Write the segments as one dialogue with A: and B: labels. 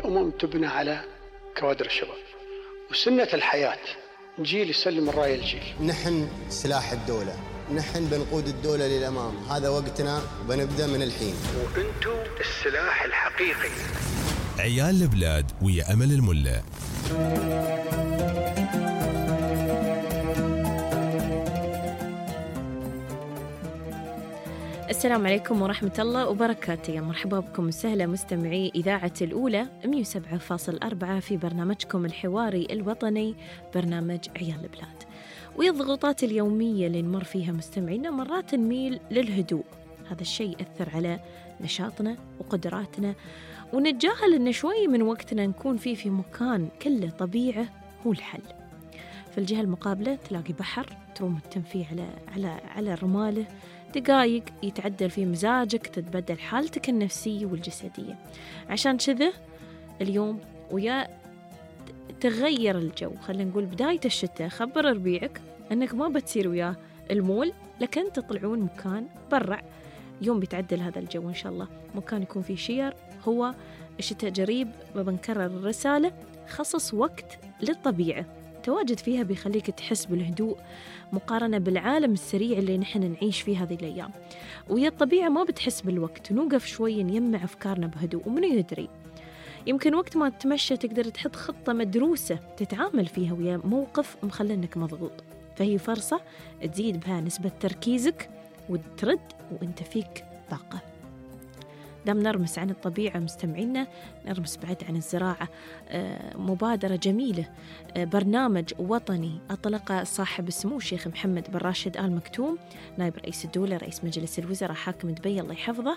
A: الأمم تبنى على كوادر الشباب، وسنة الحياة جيل يسلم الراية الجيل.
B: نحن سلاح الدولة، نحن بنقود الدولة للأمام، هذا وقتنا وبنبدأ من الحين.
A: وأنتم السلاح الحقيقي.
C: عيال البلاد ويا أمل الملا.
D: السلام عليكم ورحمة الله وبركاته، يا مرحبا بكم وسهلا مستمعي إذاعة الأولى 107.4 في برنامجكم الحواري الوطني برنامج عيال البلاد. والضغوطات اليومية اللي نمر فيها مستمعينا مرات نميل للهدوء، هذا الشيء يأثر على نشاطنا وقدراتنا، ونتجاهل أن شوي من وقتنا نكون فيه في مكان كله طبيعة هو الحل. في الجهة المقابلة تلاقي بحر تروم التنفيه على رماله، دقايق يتعدل في مزاجك، تتبدل حالتك النفسية والجسدية. عشان كذا اليوم ويا تغير الجو، خلينا نقول بداية الشتاء، خبر ربيعك أنك ما بتصير وياه المول، لكن تطلعون مكان برع. يوم بيتعدل هذا الجو إن شاء الله، مكان يكون فيه شير، هو الشتاء جريب. وبنكرر الرسالة، خصص وقت للطبيعة، تواجد فيها بيخليك تحس بالهدوء مقارنة بالعالم السريع اللي نحن نعيش فيه هذه الأيام. ويا الطبيعة ما بتحس بالوقت، نوقف شوي نجمع أفكارنا بهدوء، ومن يدري يمكن وقت ما تتمشى تقدر تحط خطة مدروسة تتعامل فيها ويا موقف مخلنك مضغوط، فهي فرصة تزيد بها نسبة تركيزك وترد وانت فيك طاقة. دام نرمس عن الطبيعة مستمعينا، نرمس بعد عن الزراعة. مبادرة جميلة، برنامج وطني أطلق صاحب السمو الشيخ محمد بن راشد آل مكتوم، نائب رئيس الدولة رئيس مجلس الوزراء حاكم دبي الله يحفظه.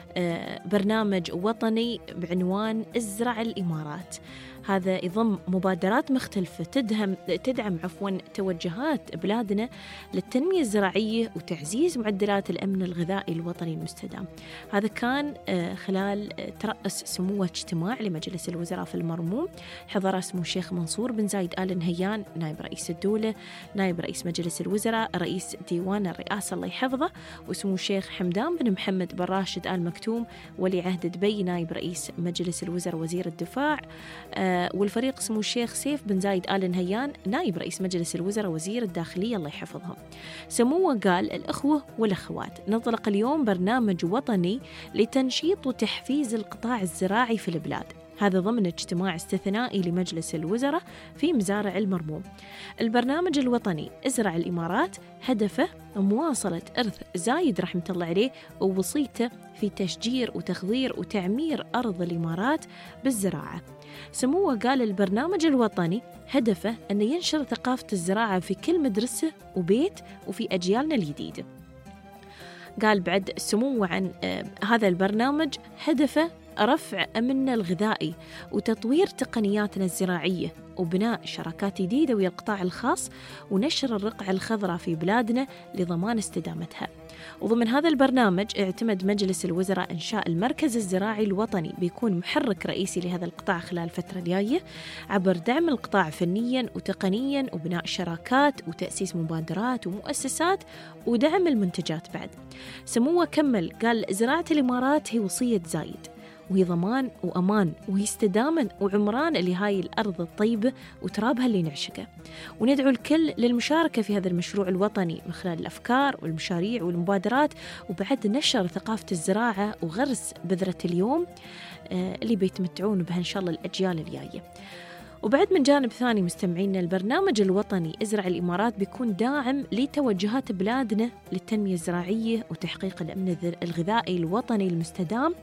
D: برنامج وطني بعنوان ازرع الإمارات، هذا يضم مبادرات مختلفة تدعم توجهات بلادنا للتنمية الزراعية وتعزيز معدلات الأمن الغذائي الوطني المستدام. هذا كان خلال ترأس سموه اجتماع لمجلس الوزراء في المرموم، حضر سمو الشيخ منصور بن زايد آل نهيان نائب رئيس الدولة، نائب رئيس مجلس الوزراء، رئيس ديوان الرئاسة الله يحفظه، وسمو الشيخ حمدان بن محمد بن راشد آل مكتوم ولي عهد دبي نائب رئيس مجلس الوزراء وزير الدفاع، والفريق سمو الشيخ سيف بن زايد آل نهيان نائب رئيس مجلس الوزراء وزير الداخلية الله يحفظهم. سموه قال: الأخوة والأخوات، نطلق اليوم برنامج وطني لتنشيط وتحفيز القطاع الزراعي في البلاد، هذا ضمن اجتماع استثنائي لمجلس الوزراء في مزارع المرموم. البرنامج الوطني ازرع الإمارات هدفه مواصلة إرث زايد رحمة الله عليه ووصيته في تشجير وتخضير وتعمير أرض الإمارات بالزراعة. سموه قال البرنامج الوطني هدفه أن ينشر ثقافة الزراعة في كل مدرسة وبيت وفي أجيالنا الجديدة. قال بعد سموه عن هذا البرنامج هدفه رفع أمننا الغذائي وتطوير تقنياتنا الزراعية وبناء شراكات جديدة ويا القطاع الخاص ونشر الرقعة الخضراء في بلادنا لضمان استدامتها. وضمن هذا البرنامج اعتمد مجلس الوزراء إنشاء المركز الزراعي الوطني، بيكون محرك رئيسي لهذا القطاع خلال الفترة الجاية عبر دعم القطاع فنيا وتقنيا وبناء شراكات وتأسيس مبادرات ومؤسسات ودعم المنتجات. بعد سموه كمل قال: زراعة الإمارات هي وصية زايد، وهي ضمان وأمان، وهي استدامة وعمران لهاي الأرض الطيبة وترابها اللي نعشقه. وندعو الكل للمشاركة في هذا المشروع الوطني من خلال الأفكار والمشاريع والمبادرات، وبعد نشر ثقافة الزراعة وغرس بذرة اليوم اللي بيتمتعون بها إن شاء الله الأجيال الجاية. وبعد من جانب ثاني مستمعينا، البرنامج الوطني ازرع الإمارات بيكون داعم لتوجهات بلادنا للتنمية الزراعية وتحقيق الأمن الغذائي الوطني المستدام،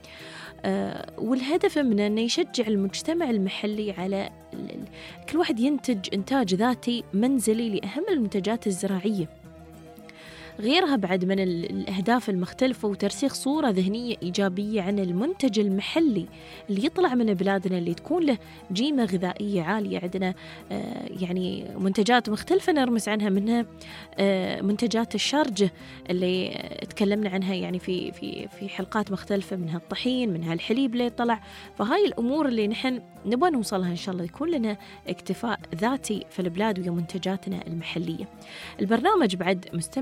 D: والهدف منه أنه يشجع المجتمع المحلي على كل واحد ينتج إنتاج ذاتي منزلي لأهم المنتجات الزراعية. غيرها بعد من الأهداف المختلفة وترسيخ صورة ذهنية إيجابية عن المنتج المحلي اللي يطلع من بلادنا اللي تكون له قيمة غذائية عالية. عندنا يعني منتجات مختلفة نرمز عنها، منها منتجات الشارجة اللي تكلمنا عنها يعني في حلقات مختلفة، منها الطحين، منها الحليب اللي يطلع. فهاي الأمور اللي نحن نبغى نوصلها إن شاء الله يكون لنا اكتفاء ذاتي في البلاد ويا منتجاتنا المحلية. البرنامج بعد مستمعينا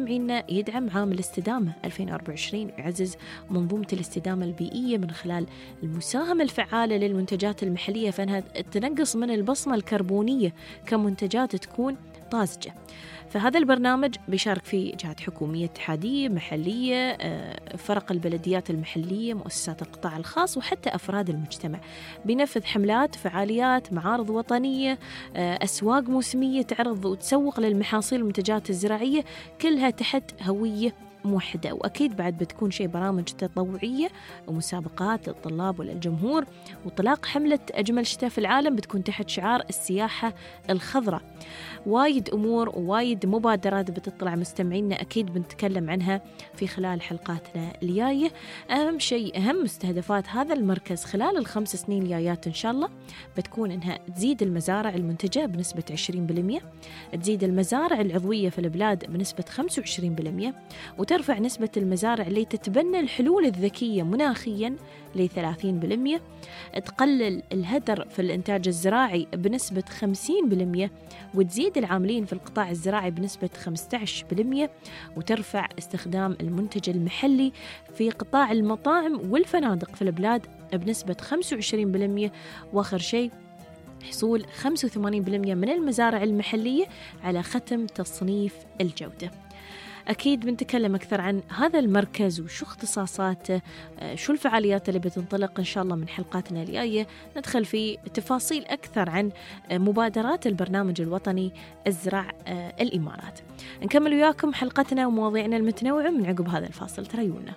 D: يدعم عام الاستدامة 2024 ويعزز منظومة الاستدامة البيئية من خلال المساهمة الفعالة للمنتجات المحلية فإنها تنقص من البصمة الكربونية كمنتجات تكون طازجة. فهذا البرنامج بيشارك فيه جهات حكومية اتحادية محلية، فرق البلديات المحلية، مؤسسات القطاع الخاص وحتى أفراد المجتمع. بينفذ حملات، فعاليات، معارض وطنية، أسواق موسمية تعرض وتسوق للمحاصيل والمنتجات الزراعية كلها تحت هوية موحدة. وأكيد بعد بتكون شيء برامج تطوعية ومسابقات للطلاب وللجمهور. وطلاق حملة أجمل شتاء في العالم بتكون تحت شعار السياحة الخضراء. وايد أمور ووايد مبادرات بتطلع مستمعينا، أكيد بنتكلم عنها في خلال حلقاتنا الجاية. أهم شيء، أهم مستهدفات هذا المركز خلال ال5 سنين الجايات إن شاء الله بتكون إنها تزيد المزارع المنتجة بنسبة 20%، تزيد المزارع العضوية في البلاد بنسبة 25%، وترفع نسبة المزارع اللي تتبنى الحلول الذكية مناخياً ل 30%، تقلل الهدر في الإنتاج الزراعي بنسبة 50%، وتزيد العاملين في القطاع الزراعي بنسبة 15%، وترفع استخدام المنتج المحلي في قطاع المطاعم والفنادق في البلاد بنسبة 25%، وآخر شيء حصول 85% من المزارع المحلية على ختم تصنيف الجودة. أكيد بنتكلم أكثر عن هذا المركز وشو اختصاصاته، شو الفعاليات اللي بتنطلق إن شاء الله من حلقاتنا الجاية، ندخل في تفاصيل أكثر عن مبادرات البرنامج الوطني ازرع الإمارات. نكمل وياكم حلقتنا ومواضيعنا المتنوعة من عقب هذا الفاصل، تريونا.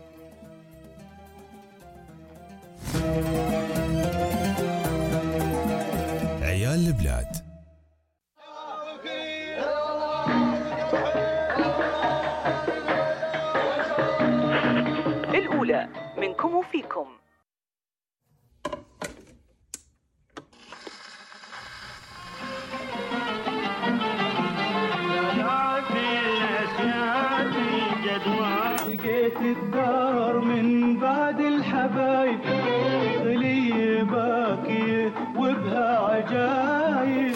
C: عيال البلاد.
E: الأولى منكم وفيكم.
F: لقيت الدار من بعد الحبايب غلي باكية وبها عجايب.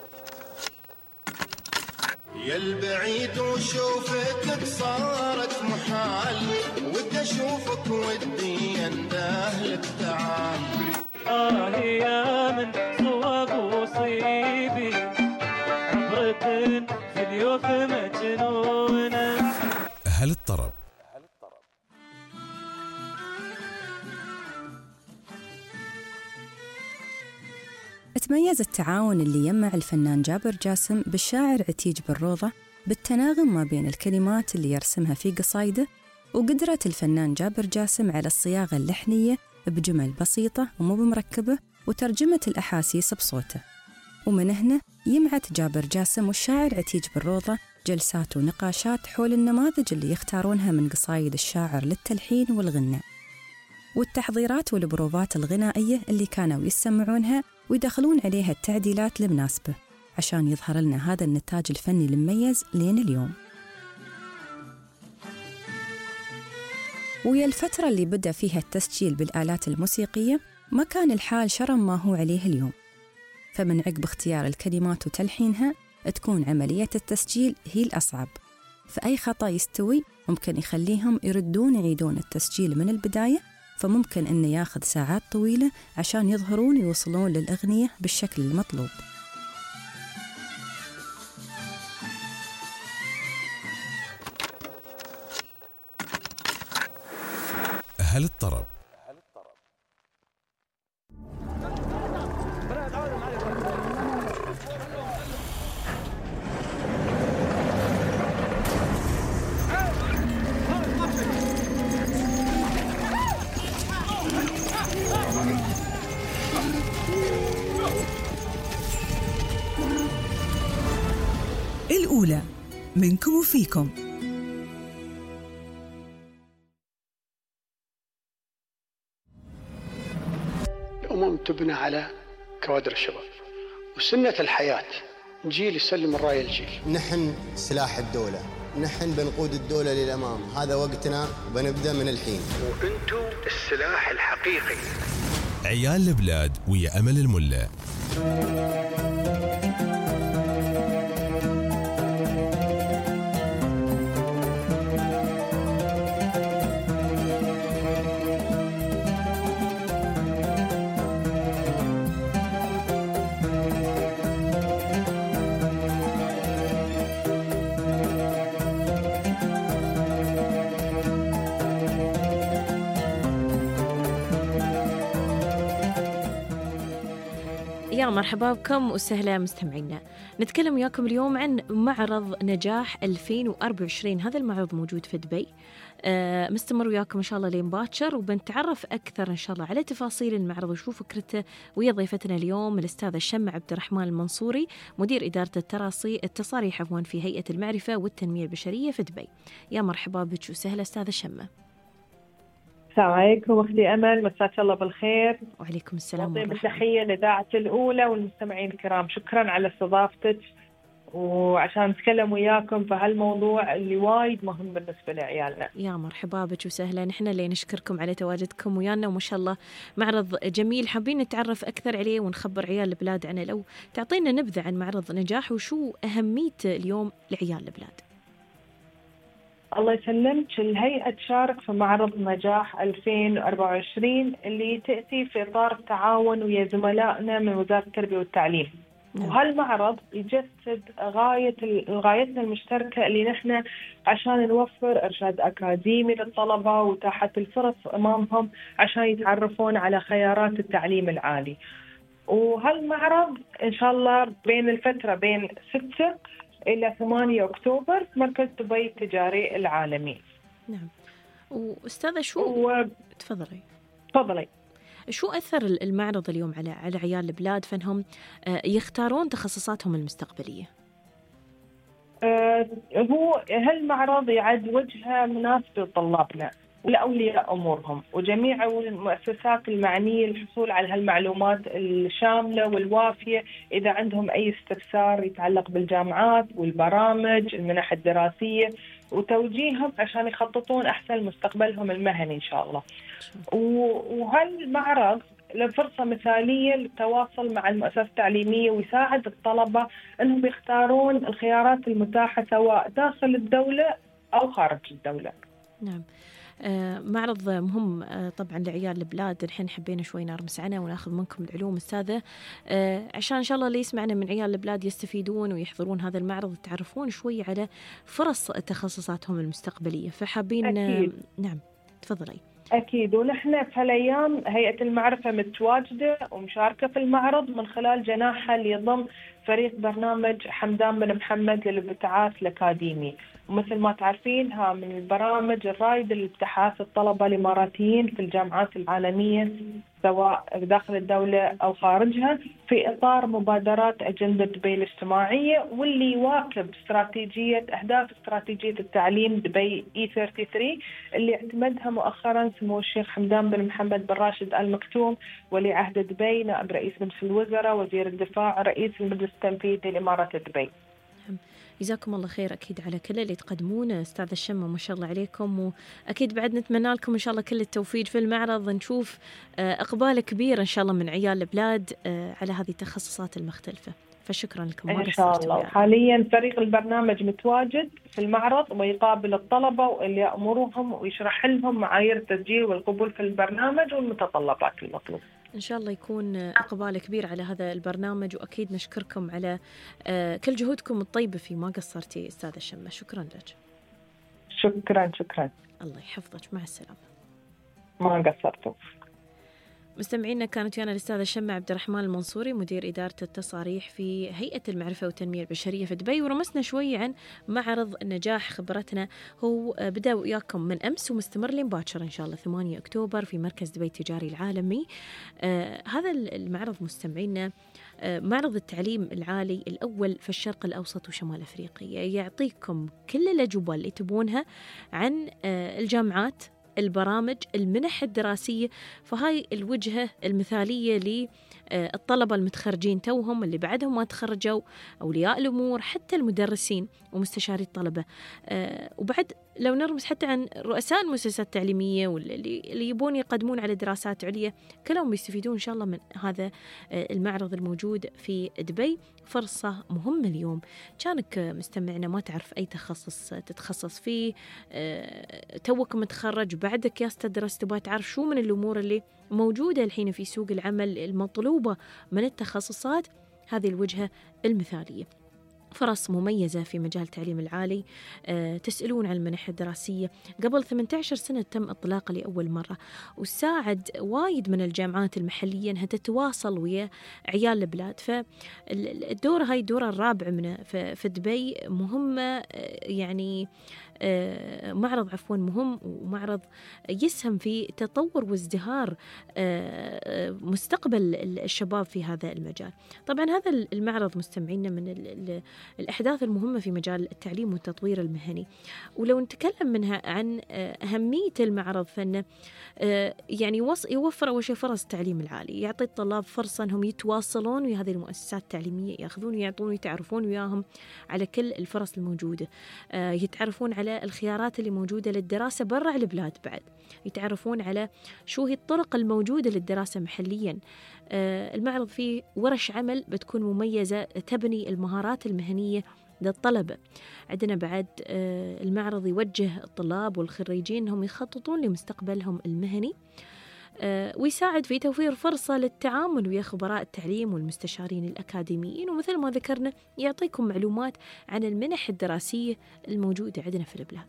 B: يا البعيد وشوفتك صارت محال، ودي اشوفك ودي اندهلك تعال.
F: يا من صواب وصيبي عبرة في اليوف مجنونة.
C: أهل الطرب.
G: تميز التعاون اللي يجمع الفنان جابر جاسم بالشاعر عتيج بالروضة بالتناغم ما بين الكلمات اللي يرسمها في قصايده، وقدرة الفنان جابر جاسم على الصياغة اللحنية بجمل بسيطة ومو بمركبة وترجمة الأحاسيس بصوته. ومن هنا يمعت جابر جاسم والشاعر عتيج بالروضة جلسات ونقاشات حول النماذج اللي يختارونها من قصايد الشاعر للتلحين والغناء، والتحضيرات والبروفات الغنائية اللي كانوا يسمعونها ويدخلون عليها التعديلات المناسبة عشان يظهر لنا هذا النتاج الفني المميز لين اليوم. ويا الفترة اللي بدأ فيها التسجيل بالآلات الموسيقية ما كان الحال شرم ما هو عليه اليوم، فمن عقب اختيار الكلمات وتلحينها تكون عملية التسجيل هي الأصعب، فأي خطأ يستوي ممكن يخليهم يردون يعيدون التسجيل من البداية، فممكن إنه ياخذ ساعات طويلة عشان يظهرون ويوصلون للأغنية بالشكل المطلوب.
C: أهل الطرب.
E: الأولى منكم وفيكم.
A: الأمم تبنى على كوادر الشباب، وسنة الحياة جيل يسلم الراية الجيل.
B: نحن سلاح الدولة، نحن بنقود الدولة للأمام، هذا وقتنا وبنبدأ من الحين.
A: وأنتم السلاح الحقيقي.
C: عيال البلاد ويا أمل الملة.
D: يا مرحبا بكم وسهلا مستمعينا. نتكلم وياكم اليوم عن معرض نجاح 2024. هذا المعرض موجود في دبي، مستمر وياكم إن شاء الله لين باكر، وبنتعرف أكثر إن شاء الله على تفاصيل المعرض وشو فكرته ويا ضيفتنا اليوم الأستاذة الشمة عبد الرحمن المنصوري، مدير إدارة التصاريح في هيئة المعرفة والتنمية البشرية في دبي. يا مرحبا بك وسهلا أستاذة الشمة.
H: السلام عليكم أختي أمل، مساك الله بالخير.
D: وعليكم السلام
H: ورحمة الله.
D: ورحمة
H: تحية لإذاعة الأولى والمستمعين الكرام، شكرا على استضافتك وعشان نتكلم وياكم في هالموضوع اللي وايد مهم بالنسبة لعيالنا.
D: يا مرحبا بك وسهلا، نحن اللي نشكركم على تواجدكم ويانا، وما شاء الله معرض جميل حابين نتعرف أكثر عليه ونخبر عيال البلاد عنه. لو تعطينا نبذة عن معرض نجاح وشو أهميته اليوم لعيال البلاد.
H: الله يسلمك. الهيئة تشارك في معرض نجاح 2024 اللي تأتي في إطار التعاون ويا زملائنا من وزارة التربية والتعليم. وهالمعرض يجسد غايتنا المشتركة اللي نحن عشان نوفر إرشاد أكاديمي للطلبة وتاحة الفرص أمامهم عشان يتعرفون على خيارات التعليم العالي. وهالمعرض إن شاء الله بين الفترة بين 6 إلى 8 أكتوبر في مركز دبي التجاري العالمي.
D: نعم. وأستاذة شو تفضلي. شو أثر المعرض اليوم على عيال البلاد فإنهم يختارون تخصصاتهم المستقبلية؟
H: هو هالمعرض يعد وجهة مناسبة لطلابنا ولأولياء أمورهم وجميع المؤسسات المعنية للحصول على هالمعلومات الشاملة والوافية إذا عندهم أي استفسار يتعلق بالجامعات والبرامج المنح الدراسية وتوجيههم عشان يخططون أحسن مستقبلهم المهني إن شاء الله. وهالمعرض لفرصة مثالية للتواصل مع المؤسسات التعليمية ويساعد الطلبة أنهم يختارون الخيارات المتاحة سواء داخل الدولة أو خارج الدولة.
D: نعم. معرض مهم طبعا لعيال البلاد. الحين حبينا شوي نرمس عنه وناخذ منكم العلوم أستاذة عشان إن شاء الله اللي يسمعنا من عيال البلاد يستفيدون ويحضرون هذا المعرض ويتعرفون شوي على فرص تخصصاتهم المستقبلية. فحابين نعم تفضلي.
H: أكيد. ونحن في هالأيام هيئة المعرفة متواجدة ومشاركة في المعرض من خلال جناحها اللي يضم فريق برنامج حمدان بن محمد للابتعاث الأكاديمي. ومثل ما تعرفين ها من البرامج الرائدة لابتعاث الطلبة الإماراتيين في الجامعات العالمية سواء داخل الدولة أو خارجها في إطار مبادرات أجندة دبي الاجتماعية واللي يواكب أهداف استراتيجية التعليم دبي E33 اللي اعتمدها مؤخرا سمو الشيخ حمدان بن محمد بن راشد آل مكتوم ولي عهد دبي نائب رئيس مجلس الوزراء وزير الدفاع رئيس المجلس التنفيذي لإمارات دبي.
D: جزاكم الله خير أكيد على كل اللي تقدمونه أستاذ الشمة، ما شاء الله عليكم، وأكيد بعد نتمنى لكم إن شاء الله كل التوفيق في المعرض، نشوف إقبال كبير إن شاء الله من عيال البلاد على هذه التخصصات المختلفة. فشكرا لكم
H: إن شاء الله. حاليا فريق البرنامج متواجد في المعرض ويقابل الطلبة وأولياء أمورهم ويشرح لهم معايير التسجيل والقبول في البرنامج والمتطلبات المطلوبة.
D: إن شاء الله يكون إقبال كبير على هذا البرنامج، وأكيد نشكركم على كل جهودكم الطيبة في ما قصرتي أستاذة الشمة. شكرا لك.
H: شكرا.
D: الله يحفظك، مع السلامة.
H: ما قصرتوا.
D: مستمعينا كانت ويانا الأستاذة الشمة عبد الرحمن المنصوري مدير إدارة التصاريح في هيئة المعرفة والتنمية البشرية في دبي، ورمسنا شوي عن معرض النجاح. خبرتنا هو بدأ وياكم من أمس ومستمر لين باكر إن شاء الله 8 أكتوبر في مركز دبي التجاري العالمي. هذا المعرض مستمعينا معرض التعليم العالي الأول في الشرق الأوسط وشمال أفريقيا، يعطيكم كل الأجوبة اللي تبونها عن الجامعات، البرامج، المنح الدراسية. فهاي الوجهة المثالية للطلبة المتخرجين توهم، اللي بعدهم ما تخرجوا، أولياء الأمور، حتى المدرسين ومستشاري الطلبة. وبعد لو نرمز حتى عن رؤساء المؤسسات التعليمية واللي يبون يقدمون على دراسات عليا، كلهم يستفيدون إن شاء الله من هذا المعرض الموجود في دبي. فرصة مهمة اليوم، كانك مستمعنا ما تعرف أي تخصص تتخصص فيه، توك متخرج بعدك يا تدرس، تبغى تعرف شو من الأمور اللي موجودة الحين في سوق العمل المطلوبة من التخصصات، هذه الوجهة المثالية. فرص مميزة في مجال التعليم العالي. تسألون عن المنح الدراسية. قبل 18 سنة تم إطلاقه لأول مرة، وساعد وايد من الجامعات المحلية أنها تتواصل ويا عيال البلاد. فالدورة هاي الدورة الرابعة منه في دبي، مهمة يعني معرض مهم، ومعرض يسهم في تطور وازدهار مستقبل الشباب في هذا المجال. طبعا هذا المعرض مستمعينا من الأحداث المهمة في مجال التعليم والتطوير المهني. ولو نتكلم منها عن أهمية المعرض، فإنه يعني يوفر أول شيء فرص التعليم العالي، يعطي الطلاب فرصة أنهم يتواصلون ويا هذه المؤسسات التعليمية، يأخذون ويعطون ويتعرفون وياهم على كل الفرص الموجودة، يتعرفون على الخيارات اللي موجودة للدراسة برا البلاد، بعد يتعرفون على شو هي الطرق الموجودة للدراسة محليا. المعرض فيه ورش عمل بتكون مميزة تبني المهارات المهنية للطلبة. عندنا بعد المعرض يوجه الطلاب والخريجين أنهم يخططون لمستقبلهم المهني، ويساعد في توفير فرصة للتعامل ويا خبراء التعليم والمستشارين الأكاديميين، ومثل ما ذكرنا يعطيكم معلومات عن المنح الدراسية الموجودة عندنا في البلاد.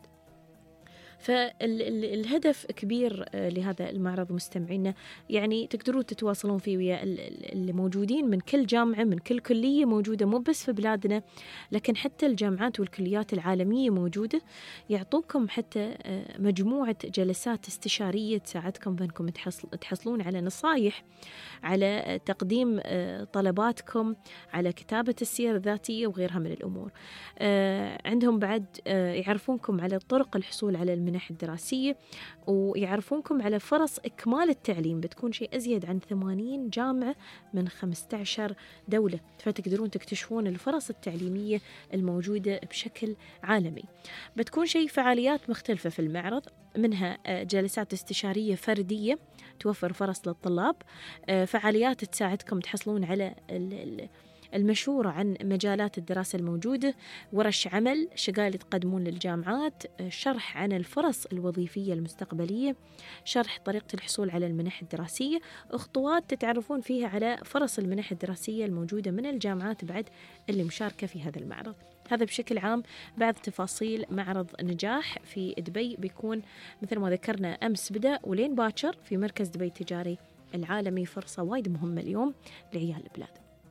D: فالهدف كبير لهذا المعرض مستمعينا، يعني تقدرون تتواصلون فيه ويا الموجودين من كل جامعة، من كل كلية موجودة، مو بس في بلادنا لكن حتى الجامعات والكليات العالمية موجودة. يعطوكم حتى مجموعة جلسات استشارية تساعدكم بأنكم تحصلون على نصايح، على تقديم طلباتكم، على كتابة السير الذاتية وغيرها من الأمور. عندهم بعد يعرفونكم على طرق الحصول على المنح الدراسية، ويعرفونكم على فرص إكمال التعليم، بتكون شيء أزيد عن 80 جامعة من 15 دولة، فتقدرون تكتشفون الفرص التعليمية الموجودة بشكل عالمي. بتكون شيء فعاليات مختلفة في المعرض، منها جلسات استشارية فردية توفر فرص للطلاب، فعاليات تساعدكم تحصلون على المشورة عن مجالات الدراسة الموجودة، ورش عمل، شغال تقدمون للجامعات، شرح عن الفرص الوظيفية المستقبلية، شرح طريقة الحصول على المنح الدراسية، خطوات تتعرفون فيها على فرص المنح الدراسية الموجودة من الجامعات بعد اللي مشاركة في هذا المعرض. هذا بشكل عام بعض تفاصيل معرض نجاح في دبي، بيكون مثل ما ذكرنا أمس بدأ ولين باكر في مركز دبي التجاري العالمي. فرصة وايد مهمة اليوم لعيال البلاد.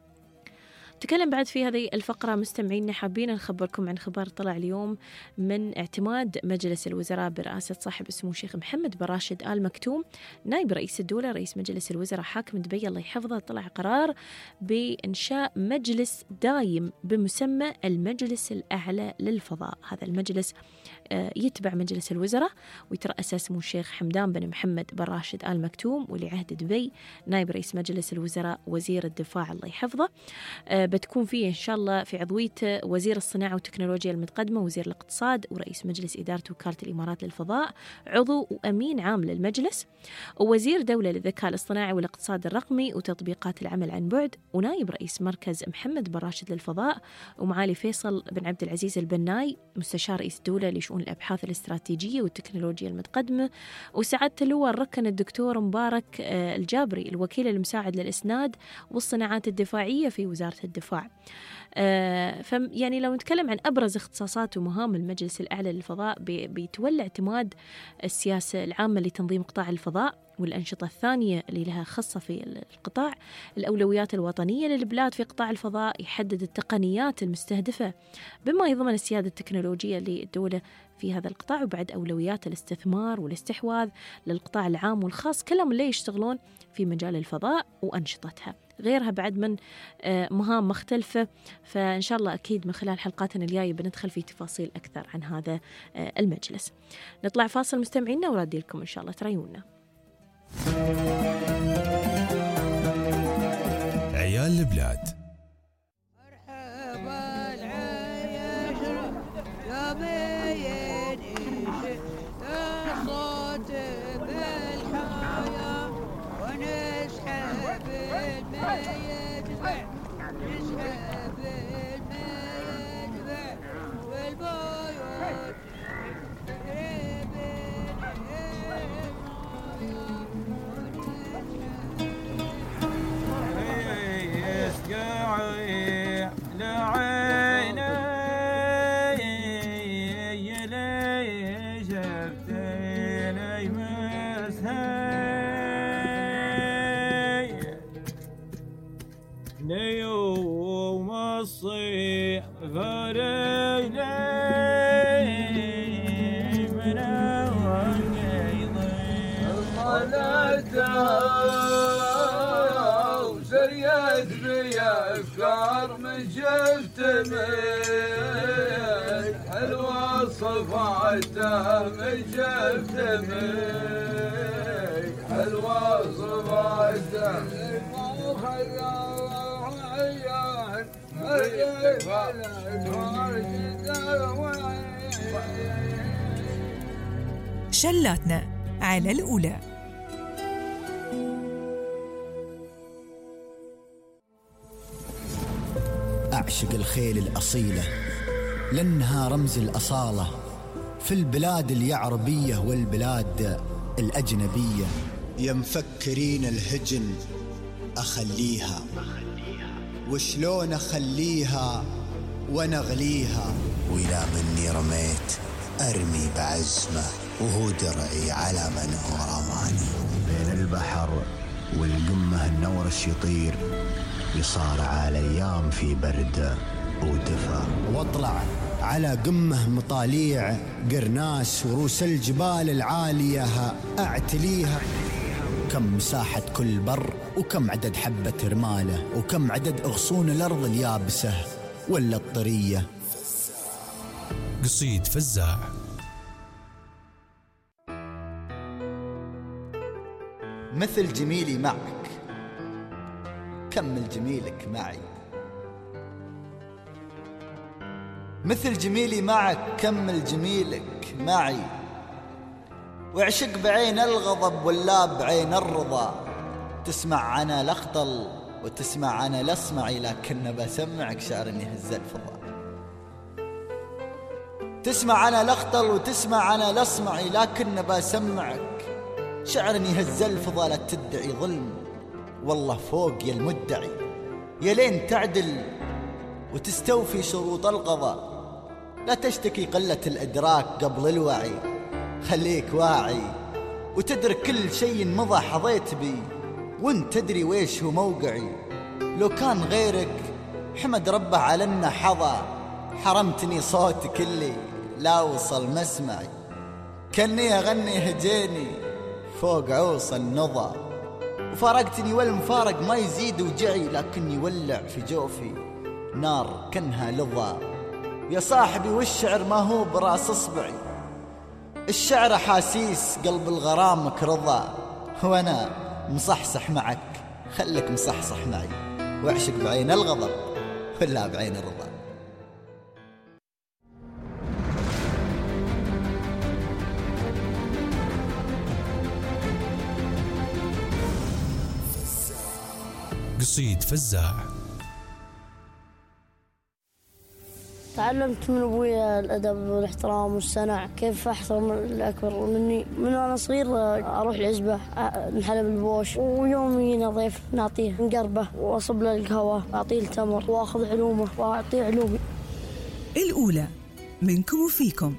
D: تكلم بعد في هذه الفقرة مستمعينا، حابين نخبركم عن خبر طلع اليوم من اعتماد مجلس الوزراء برئاسة صاحب السمو الشيخ محمد بن راشد آل مكتوم نائب رئيس الدولة رئيس مجلس الوزراء حاكم دبي الله يحفظه. طلع قرار بإنشاء مجلس دايم بمسمى المجلس الأعلى للفضاء. هذا المجلس يتبع مجلس الوزراء ويترأسه سمو الشيخ حمدان بن محمد بن راشد آل مكتوم ولي عهد دبي نائب رئيس مجلس الوزراء وزير الدفاع الله يحفظه. بتكون فيه إن شاء الله في عضويته وزير الصناعة والتكنولوجيا المتقدمة، وزير الاقتصاد، ورئيس مجلس إدارة وكالة الإمارات للفضاء، عضو وأمين عام للمجلس، ووزير دولة للذكاء الاصطناعي والاقتصاد الرقمي وتطبيقات العمل عن بعد، ونائب رئيس مركز محمد بن راشد للفضاء، ومعالي فيصل بن عبد العزيز البناي مستشار رئيس الدولة لشؤون الأبحاث الاستراتيجية والتكنولوجيا المتقدمة، وسعادة اللواء الركن الدكتور مبارك الجابري الوكيل المساعد للإسناد والصناعات الدفاعية في وزارة الدفاع. يعني لو نتكلم عن أبرز اختصاصات ومهام المجلس الأعلى للفضاء، بيتولى اعتماد السياسة العامة لتنظيم قطاع الفضاء والأنشطة الثانية اللي لها خاصة في القطاع، الأولويات الوطنية للبلاد في قطاع الفضاء، يحدد التقنيات المستهدفة بما يضمن السيادة التكنولوجية للدولة في هذا القطاع، وبعد أولويات الاستثمار والاستحواذ للقطاع العام والخاص، كلهم اللي يشتغلون في مجال الفضاء وأنشطتها، غيرها بعد من مهام مختلفة. فإن شاء الله أكيد من خلال حلقاتنا الجاية بندخل في تفاصيل أكثر عن هذا المجلس. نطلع فاصل مستمعينا ورادي لكم إن شاء الله تريونا.
C: عيال البلاد.
F: لعين
I: دريت بي أفكار من شفت منك حلوة صفعتها من شفت منك حلوة صفعتها
E: شلاتنا على الأولى.
J: أعشق الخيل الأصيلة لأنها رمز الأصالة في البلاد اليعربية والبلاد الأجنبية.
B: يا مفكرين الهجن أخليها، وشلون أخليها ونغليها، وإلى مني رميت أرمي بعزمه وهو درعي على من هو رماني. بين البحر والقمة النورش يطير، يصارع الأيام في برد ودفا، واطلع على قمة مطاليع قرناس وروس الجبال العالية أعتليها. كم مساحة كل بر، وكم عدد حبة رماله، وكم عدد أغصون الأرض اليابسة ولا الطرية.
C: قصيد فزاع.
J: مثل جميلي معك كمل جميلك معي، مثل جميلي معك كمل جميلك معي، وعشق بعين الغضب ولا بعين الرضا. تسمع أنا لأخطل وتسمع أنا لأسمعي، لكن بسمعك شعر يهز الفضاء. تسمع أنا لأخطل وتسمع أنا لأسمعي، لكن بسمعك شعر يهز الفضاء. لا تدعي ظلم والله فوق يا المدعي، يا لين تعدل وتستوفي شروط القضاء. لا تشتكي قلة الإدراك قبل الوعي، خليك واعي وتدرك كل شيء مضى حظيت بي، وانت تدري ويش هو موقعي. لو كان غيرك حمد ربه على انه حظى، حرمتني صوتك اللي لا وصل مسمعي. كني أغني هجيني فوق عوص النضى، وفارقتني والمفارق ما يزيد وجعي، لكن يولع في جوفي نار كنها لظى. يا صاحبي والشعر ما هو براس اصبعي، الشعر حاسيس قلب الغرامك رضا. وانا مصحصح معك خلك مصحصح معي، واعشق بعين الغضب ولا بعين الرضا.
C: قصيد فزاع.
K: تعلمت من أبوي الأدب والاحترام والصنع، كيف أحترم الأكبر مني. من وأنا صغير أروح العزبة نحلب البوش، ويوم يجينا ضيف نعطيه نقربه وأصب له القهوة وأعطيه التمر وأخذ علومه وأعطيه علومي.
E: الأولى منكم وفيكم.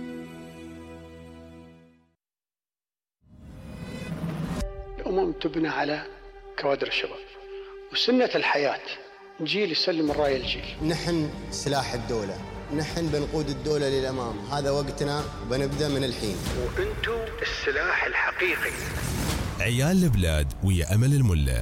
A: الأمم تبنى على كوادر الشباب، وسنة الحياة جيل يسلم الراية الجيل.
B: نحن سلاح الدولة، نحن بنقود الدولة للأمام، هذا وقتنا وبنبدأ من الحين.
A: وأنتم السلاح الحقيقي.
C: عيال البلاد ويا أمل الملة.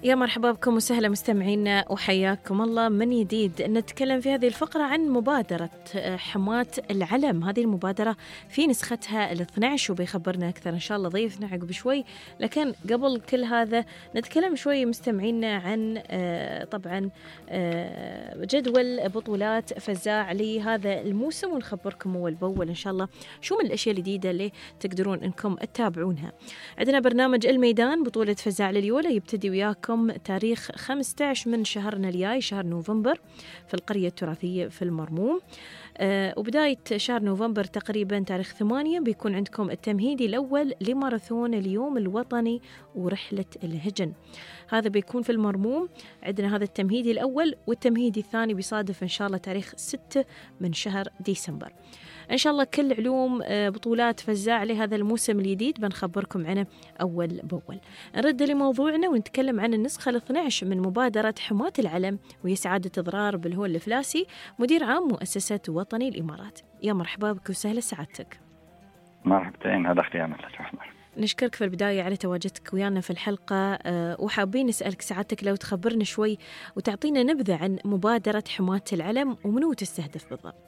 D: يا مرحبا بكم وسهلا مستمعينا وحياكم الله من جديد. نتكلم في هذه الفقرة عن مبادرة حماة العلم. هذه المبادرة في نسختها 12 وبيخبرنا أكثر إن شاء الله ضيفنا عقب شوي. لكن قبل كل هذا نتكلم شوي مستمعينا عن طبعا جدول بطولات فزاع لهذا الموسم، ونخبركم أول بأول إن شاء الله شو من الأشياء الجديدة اللي تقدرون إنكم تتابعونها. عندنا برنامج الميدان بطولة فزاع لليولا يبتدي وياكم تاريخ 15 من شهرنا الجاي شهر نوفمبر في القرية التراثية في المرموم. وبداية شهر نوفمبر تقريبا تاريخ 8 بيكون عندكم التمهيدي الأول لماراثون اليوم الوطني ورحلة الهجن. هذا بيكون في المرموم. عندنا هذا التمهيدي الأول، والتمهيدي الثاني بيصادف إن شاء الله تاريخ 6 من شهر ديسمبر. إن شاء الله كل علوم بطولات فزاع لهذا الموسم الجديد بنخبركم عنه أول بأول. نرد لموضوعنا ونتكلم عن النسخة 12 من مبادرة حماة العلم، وهي سعادة إضرار بالهول الفلاسي مدير عام مؤسسة وطني الإمارات. يا مرحبا بك وسهلا سعادتك.
L: مرحبتين، هذا اختيارنا.
D: نشكرك في البداية على تواجدك ويانا في الحلقة، وحابين نسألك سعادتك لو تخبرنا شوي وتعطينا نبذة عن مبادرة حماة العلم ومنو تستهدف بالضبط.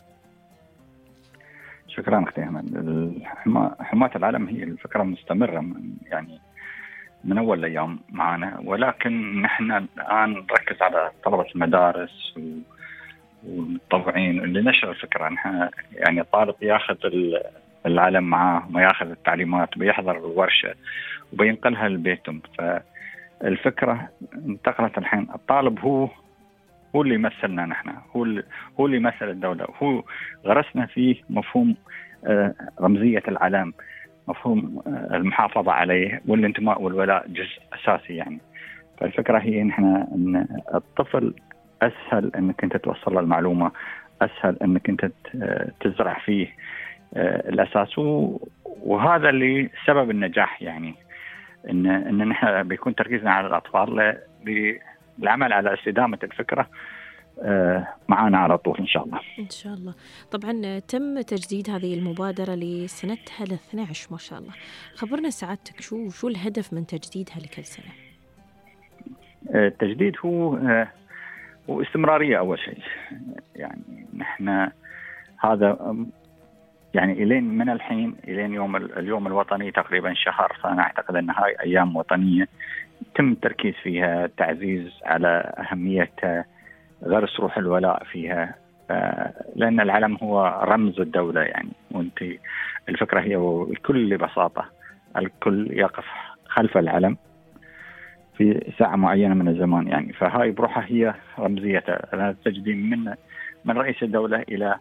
L: شكرا أختي أحمد. حماة العلم هي الفكرة مستمرة من أول الأيام معنا، ولكن نحن الآن نركز على طلبة المدارس والمتطوعين اللي نشر الفكرة. نحن يعني الطالب ياخذ العلم معاه وما ياخذ التعليمات، بيحضر الورشة وبينقلها لبيتهم. فالفكرة انتقلت الحين، الطالب هو اللي يمثلنا نحن، هو اللي يمثل الدولة، هو غرسنا فيه مفهوم رمزية العلم، مفهوم المحافظة عليه والانتماء والولاء جزء أساسي يعني. فالفكرة هي إن الطفل أسهل إنك أنت توصل له المعلومة، أسهل إنك أنت تزرع فيه الأساس، وهذا اللي سبب النجاح يعني. إن نحن بيكون تركيزنا على الأطفال للعمل على استدامة الفكرة معنا على طول إن شاء الله.
D: إن شاء الله. طبعا تم تجديد هذه المبادرة لسنتها 12 ما شاء الله. خبرنا سعادتك شو الهدف من تجديدها لكل سنة؟
L: التجديد هو استمرارية أول شيء. يعني نحن هذا يعني إلين من الحين إلين اليوم الوطني تقريبا شهر، فأنا أعتقد أن هاي أيام وطنية تم التركيز فيها، تعزيز على أهمية غرس روح الولاء فيها، لأن العلم هو رمز الدولة يعني. وانت الفكرة هي بكل بساطة الكل يقف خلف العلم في ساعة معينة من الزمان يعني. فهاي بروحها هي رمزيتها، تجديد من رئيس الدولة إلى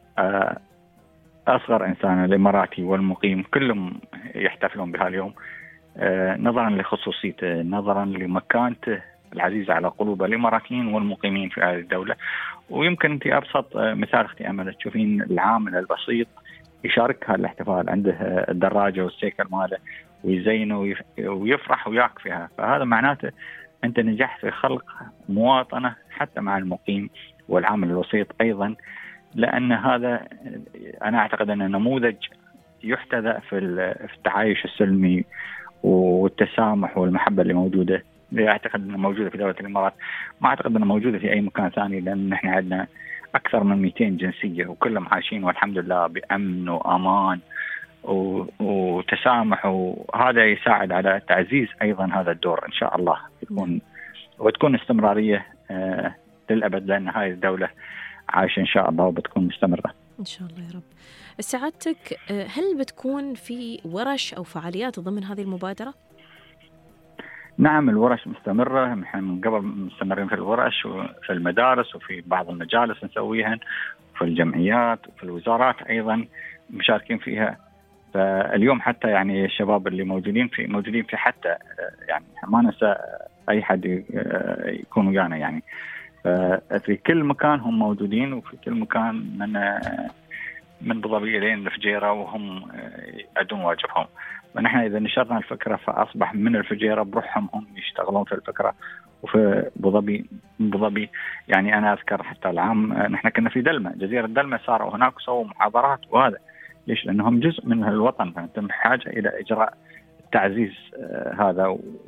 L: أصغر إنسان، الإماراتي والمقيم، كلهم يحتفلون بهاليوم نظرا لخصوصيته، نظرا لمكانته العزيزة على قلوب الإماراتيين والمقيمين في هذه الدولة. ويمكن أنت أبسط مثال أختي أمل تشوفين العامل البسيط يشارك هالاحتفال، عنده الدراجة والسيكل ماله ويزينه ويفرح وياك فيها. فهذا معناته أنت نجحت في خلق مواطنة حتى مع المقيم والعامل الوسيط أيضا، لأن هذا أنا أعتقد أنه نموذج يحتذى في التعايش السلمي والتسامح والمحبة اللي موجودة. أعتقد أنها موجودة في دولة الإمارات، ما أعتقد أنها موجودة في أي مكان ثاني، لأن نحن عندنا أكثر من 200 جنسية وكلهم عايشين والحمد لله بأمن وأمان وتسامح، وهذا يساعد على تعزيز أيضا هذا الدور إن شاء الله وتكون استمرارية للأبد، لأن هاي الدولة عايشة إن شاء الله وبتكون مستمرة
D: إن شاء الله يا رب. سعادتك هل بتكون في ورش أو فعاليات ضمن هذه المبادرة؟
L: نعم، الورش مستمرة. نحن من قبل مستمرين في الورش وفي المدارس وفي بعض المجالس نسويها، في الجمعيات وفي الوزارات أيضا مشاركين فيها. فاليوم حتى يعني الشباب اللي موجودين في حتى يعني ما ننسى أي حد يكون ويانا يعني. في كل مكان هم موجودين، وفي كل مكان من أبو ظبي لين الفجيرة وهم يأدون واجبهم. ونحن إذا نشرنا الفكرة فأصبح من الفجيرة بروحهم هم يشتغلون في الفكرة. وفي أبو ظبي يعني أنا أذكر حتى العام نحن كنا في دلمة، جزيرة دلمة، صاروا هناك وسووا محاضرات. وهذا ليش؟ لأنهم جزء من الوطن، فأنتم بحاجة إلى إجراء تعزيز هذا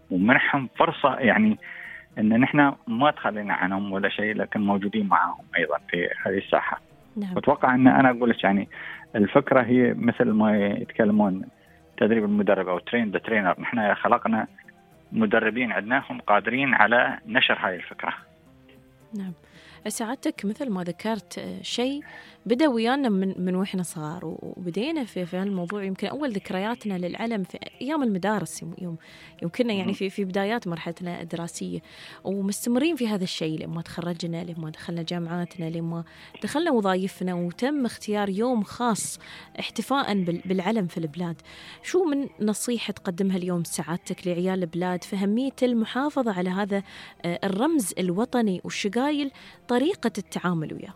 L: ومنحهم فرصة يعني ان نحن ما تخلينا عنهم ولا شيء، لكن موجودين معهم ايضا في هذه الساحة.
D: نعم.
L: واتوقع ان انا اقول لك يعني الفكرة هي مثل ما يتكلمون تدريب المدرب او ترين ذا ترينر، نحن خلقنا مدربين عندنا هم قادرين على نشر هاي الفكرة.
D: نعم. سعادتك مثل ما ذكرت شيء بدأ ويانا من وإحنا صغار، وبدينا في هالموضوع. يمكن أول ذكرياتنا للعلم في أيام المدارس، يوم كنا يعني في بدايات مرحلتنا الدراسية، ومستمرين في هذا الشيء لما تخرجنا، لما دخلنا جامعاتنا، لما دخلنا وظائفنا، وتم اختيار يوم خاص احتفاء بالعلم في البلاد. شو من نصيحة تقدمها اليوم سعادتك لعيال البلاد في أهمية المحافظة على هذا الرمز الوطني والشقايل، طريقة التعامل وياه؟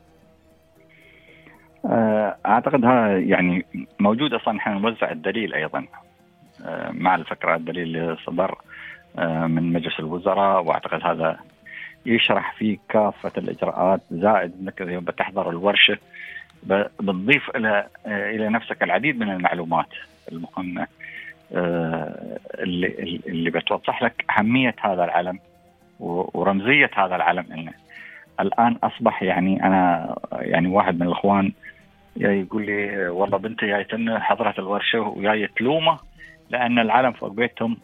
L: أعتقد هذا يعني موجود أصلا. نحن نوزع الدليل أيضا مع الفكرة، الدليل اللي صدر من مجلس الوزراء، وأعتقد هذا يشرح فيه كافة الإجراءات، زائد أنك بتحضر الورشة بتضيف إلى نفسك العديد من المعلومات المهمة اللي بتوضح لك أهمية هذا العلم ورمزية هذا العلم. إنه الآن أصبح يعني أنا يعني واحد من الإخوان يقول لي والله بنتي جايتنا حضرت الورشة وجاية تلومه لأن العلم فوق بيتهم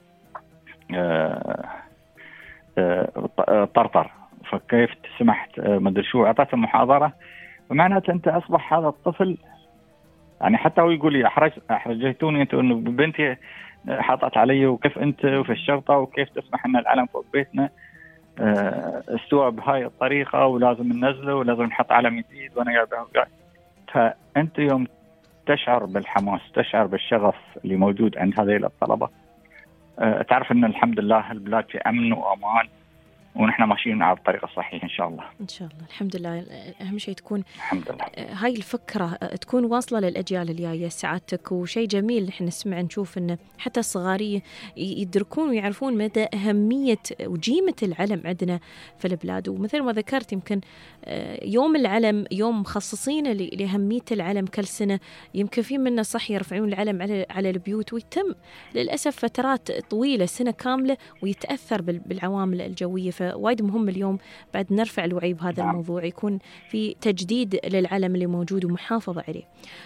L: طرطر، فكيف سمحت مدري شو، أعطته محاضرة. ومعناته أنت أصبح هذا الطفل يعني حتى هو يقول لي أحرجتوني أنتوا إنه بنتي حطت علي، وكيف أنت وفي الشرطة وكيف تسمح أن العلم فوق بيتنا استوى بهاي الطريقة ولازم ننزله ولازم نحط علم جديد وأنا قاعد. فأنت يوم تشعر بالحماس، تشعر بالشغف اللي موجود عند هذه الطلبة، تعرف أن الحمد لله البلاد في أمن وأمان، ونحن ماشيين على الطريق الصحيح إن شاء الله.
D: إن شاء الله. الحمد لله. أهم شيء تكون
L: الحمد لله
D: هاي الفكرة تكون واصلة للأجيال الجاية سعادتك، وشيء جميل نحن نسمع نشوف إن حتى الصغارية يدركون ويعرفون مدى أهمية وجيمة العلم عندنا في البلاد. ومثل ما ذكرت يمكن يوم العلم يوم مخصصين لأهمية العلم كل سنة، يمكن في منا صح يرفعون العلم على البيوت، ويتم للأسف فترات طويلة سنة كاملة ويتأثر بالعوامل الجوية. فوايد مهم اليوم بعد نرفع الوعي بهذا الموضوع، يكون في تجديد للعلم اللي موجود ومحافظة عليه.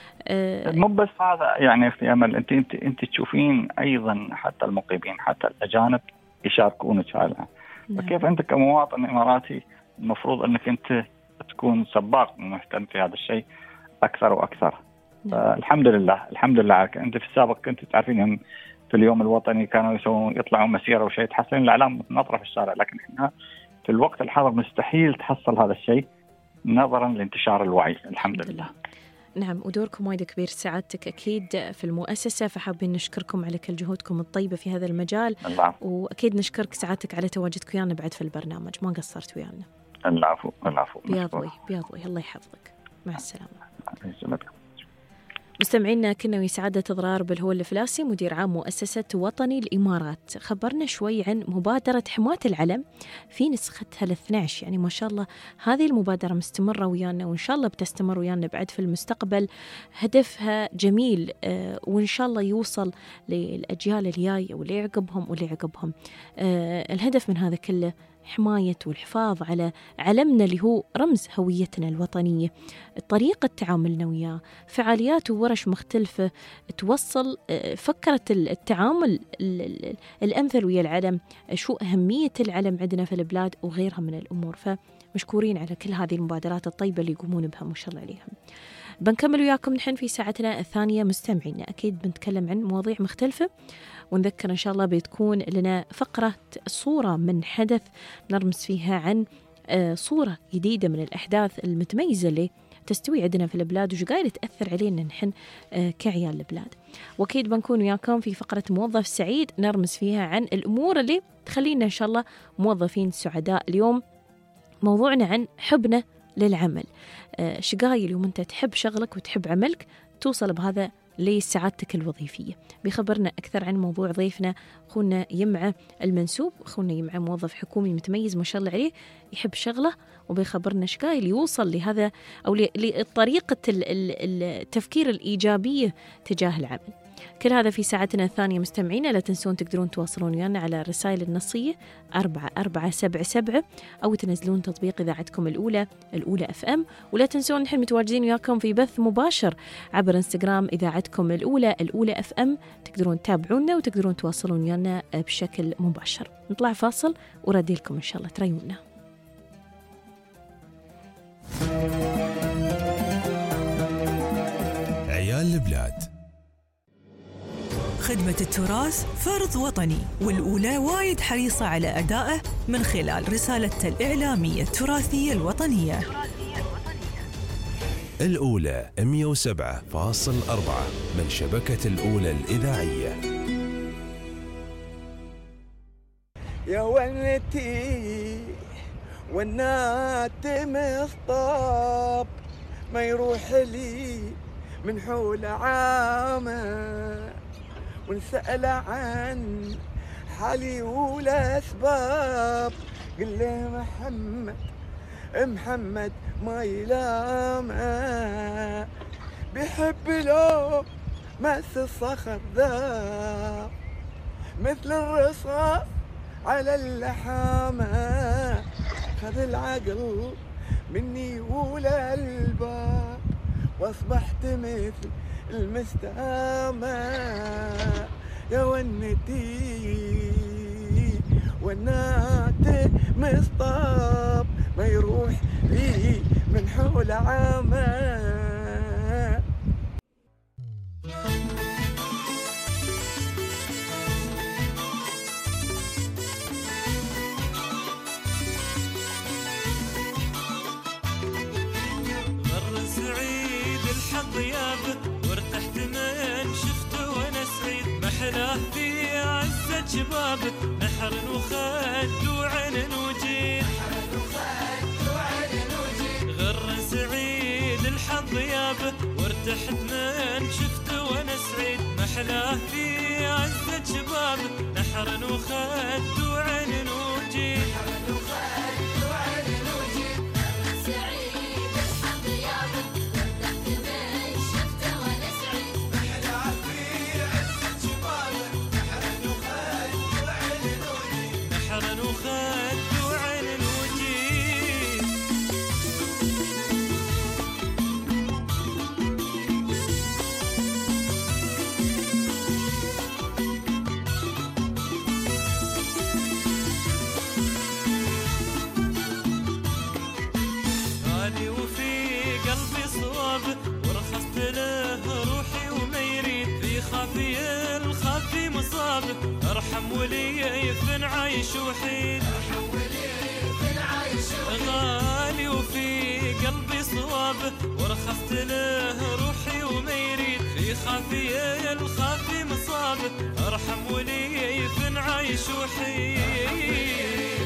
L: مو بس هذا يعني في أمل، أنت تشوفين أيضا حتى المقيمين حتى الأجانب يشاركونك هذا. فكيف أنت كمواطن إماراتي المفروض أنك أنت تكون سباق مهتم في هذا الشيء أكثر وأكثر. الحمد لله الحمد لله. أنت في السابق كنت تعرفين في اليوم الوطني كانوا يطلعون مسيرة وشيء تحصلين الإعلام نطرح في الشارع، لكن إحنا في الوقت الحاضر مستحيل تحصل هذا الشيء نظرا لانتشار الوعي. الحمد لله.
D: نعم، ودوركم وايد كبير سعادتك أكيد في المؤسسة، فحابين نشكركم على كل جهودكم الطيبة في هذا المجال. وأكيد نشكرك سعادتك على تواجدك ويانا بعد في البرنامج، ما قصرت ويانا.
L: العفو العفو.
D: بياضوي الله يحفظك. مع السلامة. مستمعينا كنا وسعادة ضرار بالهو الفلاسي مدير عام مؤسسة وطني الإمارات، خبرنا شوي عن مبادرة حماة العلم في نسختها 12. يعني ما شاء الله هذه المبادرة مستمرة ويانا، وإن شاء الله بتستمر ويانا بعد في المستقبل. هدفها جميل وإن شاء الله يوصل للأجيال الجاية واللي يعقبهم واللي يعقبهم. الهدف من هذا كله حماية والحفاظ على علمنا اللي هو رمز هويتنا الوطنية. طريقة تعاملنا وياه، فعاليات وورش مختلفة توصل فكرة التعامل الأمثل ويا العلم، شو أهمية العلم عندنا في البلاد وغيرها من الأمور. فمشكورين على كل هذه المبادرات الطيبة اللي يقومون بها، ما شاء الله عليهم. بنكمل وياكم نحن في ساعتنا الثانية مستمعينا، أكيد بنتكلم عن مواضيع مختلفة، ونذكر إن شاء الله بتكون لنا فقرة صورة من حدث نرمز فيها عن صورة جديدة من الأحداث المتميزة اللي تستوي عندنا في البلاد وش قاعدة تأثر علينا نحن كعيال البلاد. وأكيد بنكون وياكم في فقرة موظف سعيد نرمز فيها عن الأمور اللي تخلينا إن شاء الله موظفين سعداء. اليوم موضوعنا عن حبنا للعمل. شقايل يوم أنت تحب شغلك وتحب عملك توصل بهذا لسعادتك الوظيفية. بيخبرنا أكثر عن موضوع ضيفنا أخونا يمعة المنسوب. أخونا يمعة موظف حكومي متميز ما شاء الله عليه، يحب شغله، وبيخبرنا شقايل يوصل لهذا أو لطريقة التفكير الإيجابية تجاه العمل. كل هذا في ساعتنا الثانية مستمعينا. لا تنسون تقدرون تواصلون ويانا على الرسائل النصية 4477 أو تنزلون تطبيق إذاعتكم الأولى FM. ولا تنسون نحن متواجدين وياكم في بث مباشر عبر انستغرام إذاعتكم الأولى FM. تقدرون تتابعونا وتقدرون تواصلون ويانا بشكل مباشر. نطلع فاصل وردي لكم إن شاء الله تريونا.
C: عيال البلاد.
E: خدمة التراث فرض وطني، والأولى وايد حريصة على أدائه من خلال رسالتها الإعلامية التراثية الوطنية.
C: الأولى 107.4 من شبكة الأولى الإذاعية.
M: يا ونتي والنات مخطاب ما يروح لي من حول عامه، ونسأل عن حالي ولا أسباب، قل له محمد ما يلامه، بيحب لو مس الصخر ذا مثل الرصاص على اللحامة، خذ العقل مني ولا الباب، واصبحت مثل المستامة. يا ونتي والنات مصطاب ما يروح لي من حول عامه.
F: ضيابه وارتحت من شفته وانا سعيد، محلاه في عزة شبابه، نحر وخد وعين وجيد، غر سعيد الحظ ضيابه وارتحت من شفته وانا سعيد، محلاه في عزة شبابه، نحر وخد وعين وجيد. الخافي مصابه ارحم ولي يفن عايش وحيد، غالي وفي قلبي صوابه ورخصت له روحي وما يريد، في خافي الخافي مصابه ارحم ولي يفن عايش وحيد.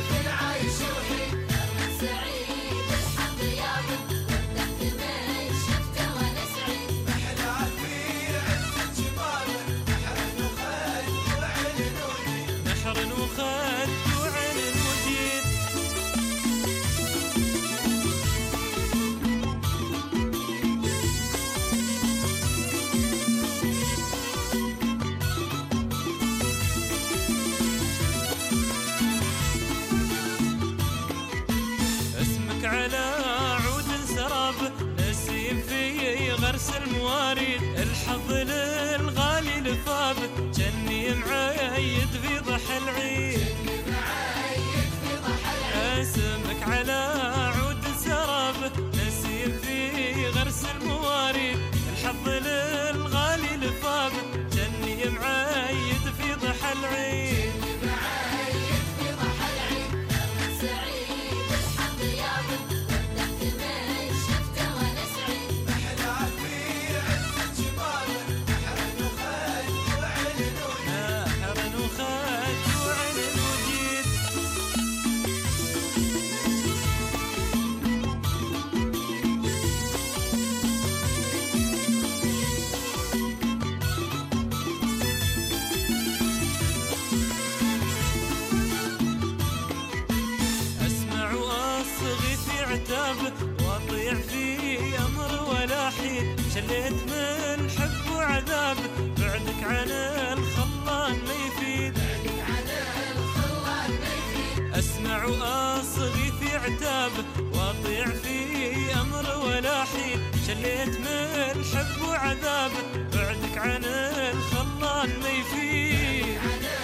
F: المواريد الحظ للغالي لفابه، جني معايد في ضحى العيد، اسمك على عود سرابه، نسيم في غرس المواريد الحظ للغالي لفابه، جني معايد في ضحى العيد. واطيع في امر ولا حين، شليت من حب وعذاب بعدك خليت من حب وعذابه بعدك عن الخلان ما يفيد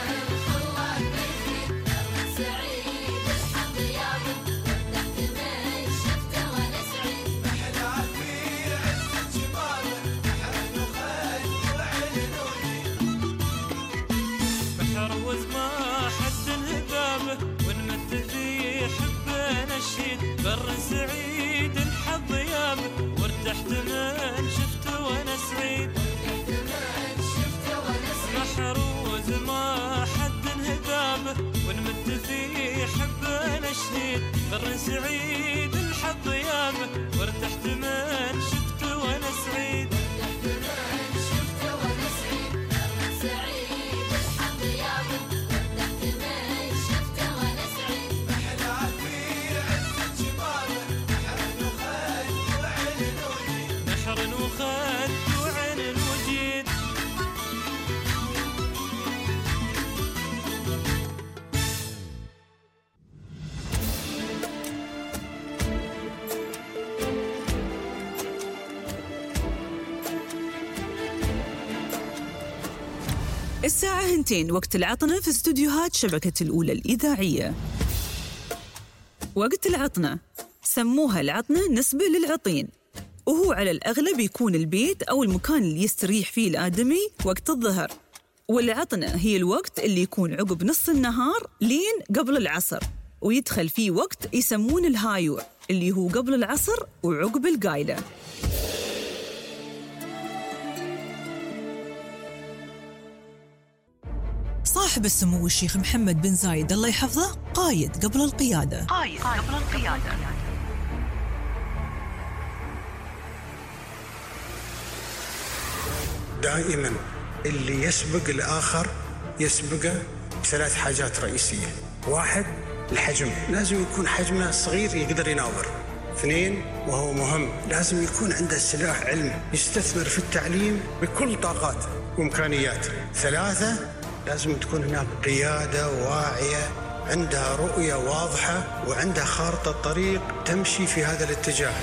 F: بر سعيد الحظ يابه وارتحت من شفته وانا سعيد محروز ما حد هذابه ونمت في حبه نشيد بر سعيد الحظ يابه وارتحت من شفته وانا سعيد
E: الساعة 2 وقت العطنة في استوديوهات شبكة الأولى الإذاعية. وقت العطنة سموها العطنة نسبة للعطين، وهو على الأغلب يكون البيت أو المكان اللي يستريح فيه الآدمي وقت الظهر، والعطنة هي الوقت اللي يكون عقب نص النهار لين قبل العصر، ويدخل فيه وقت يسمون الهايور اللي هو قبل العصر وعقب القايلة. صاحب السمو الشيخ محمد بن زايد الله يحفظه قايد قبل القيادة.
N: دائما اللي يسبق الآخر يسبقه بثلاث حاجات رئيسية. 1 الحجم، لازم يكون حجمه صغير يقدر يناظر. 2 وهو مهم، لازم يكون عنده سلاح علمي يستثمر في التعليم بكل طاقاته وإمكانياته. 3 لازم تكون هناك قيادة واعية عندها رؤية واضحة وعندها خارطة طريق تمشي في هذا الاتجاه.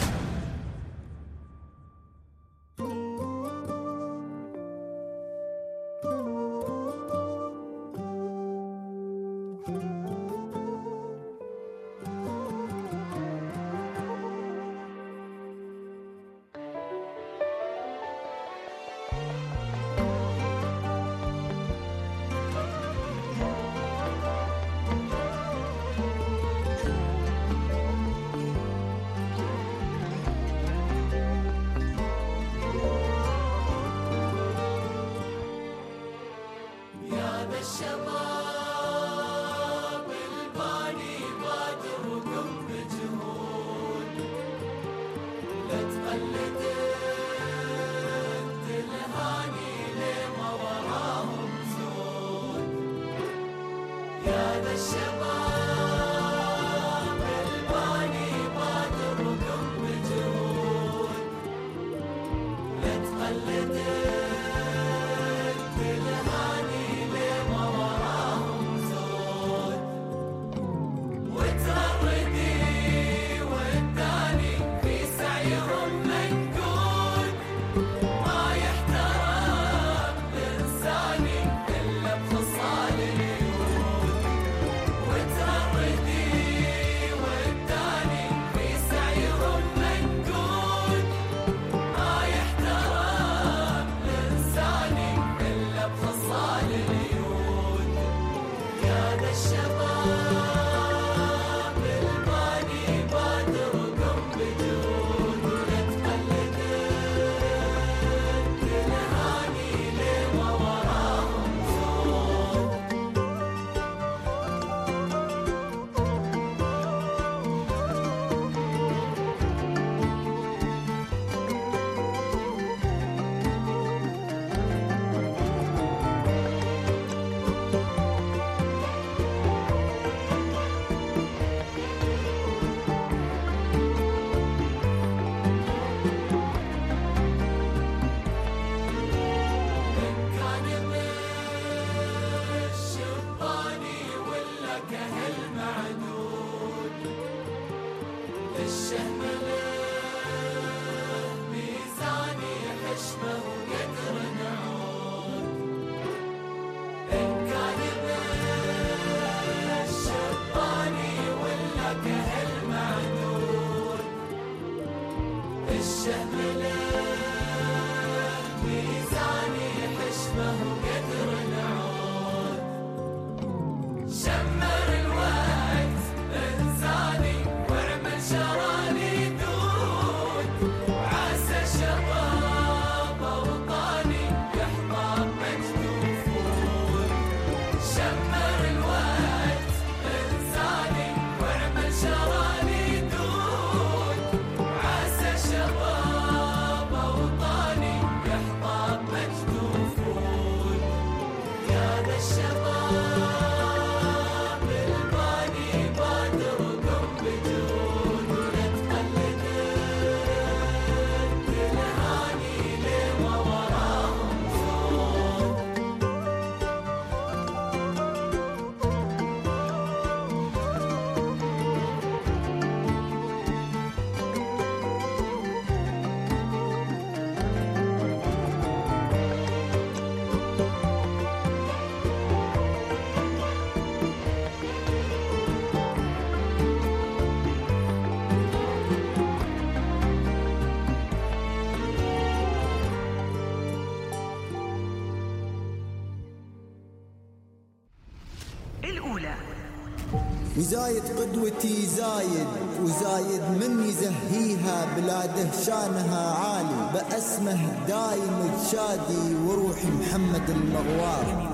J: وزايد قدوتي زايد وزايد من يزهيها بلاده شانها عالي بأسمه دايم تشادي وروحي محمد المغوار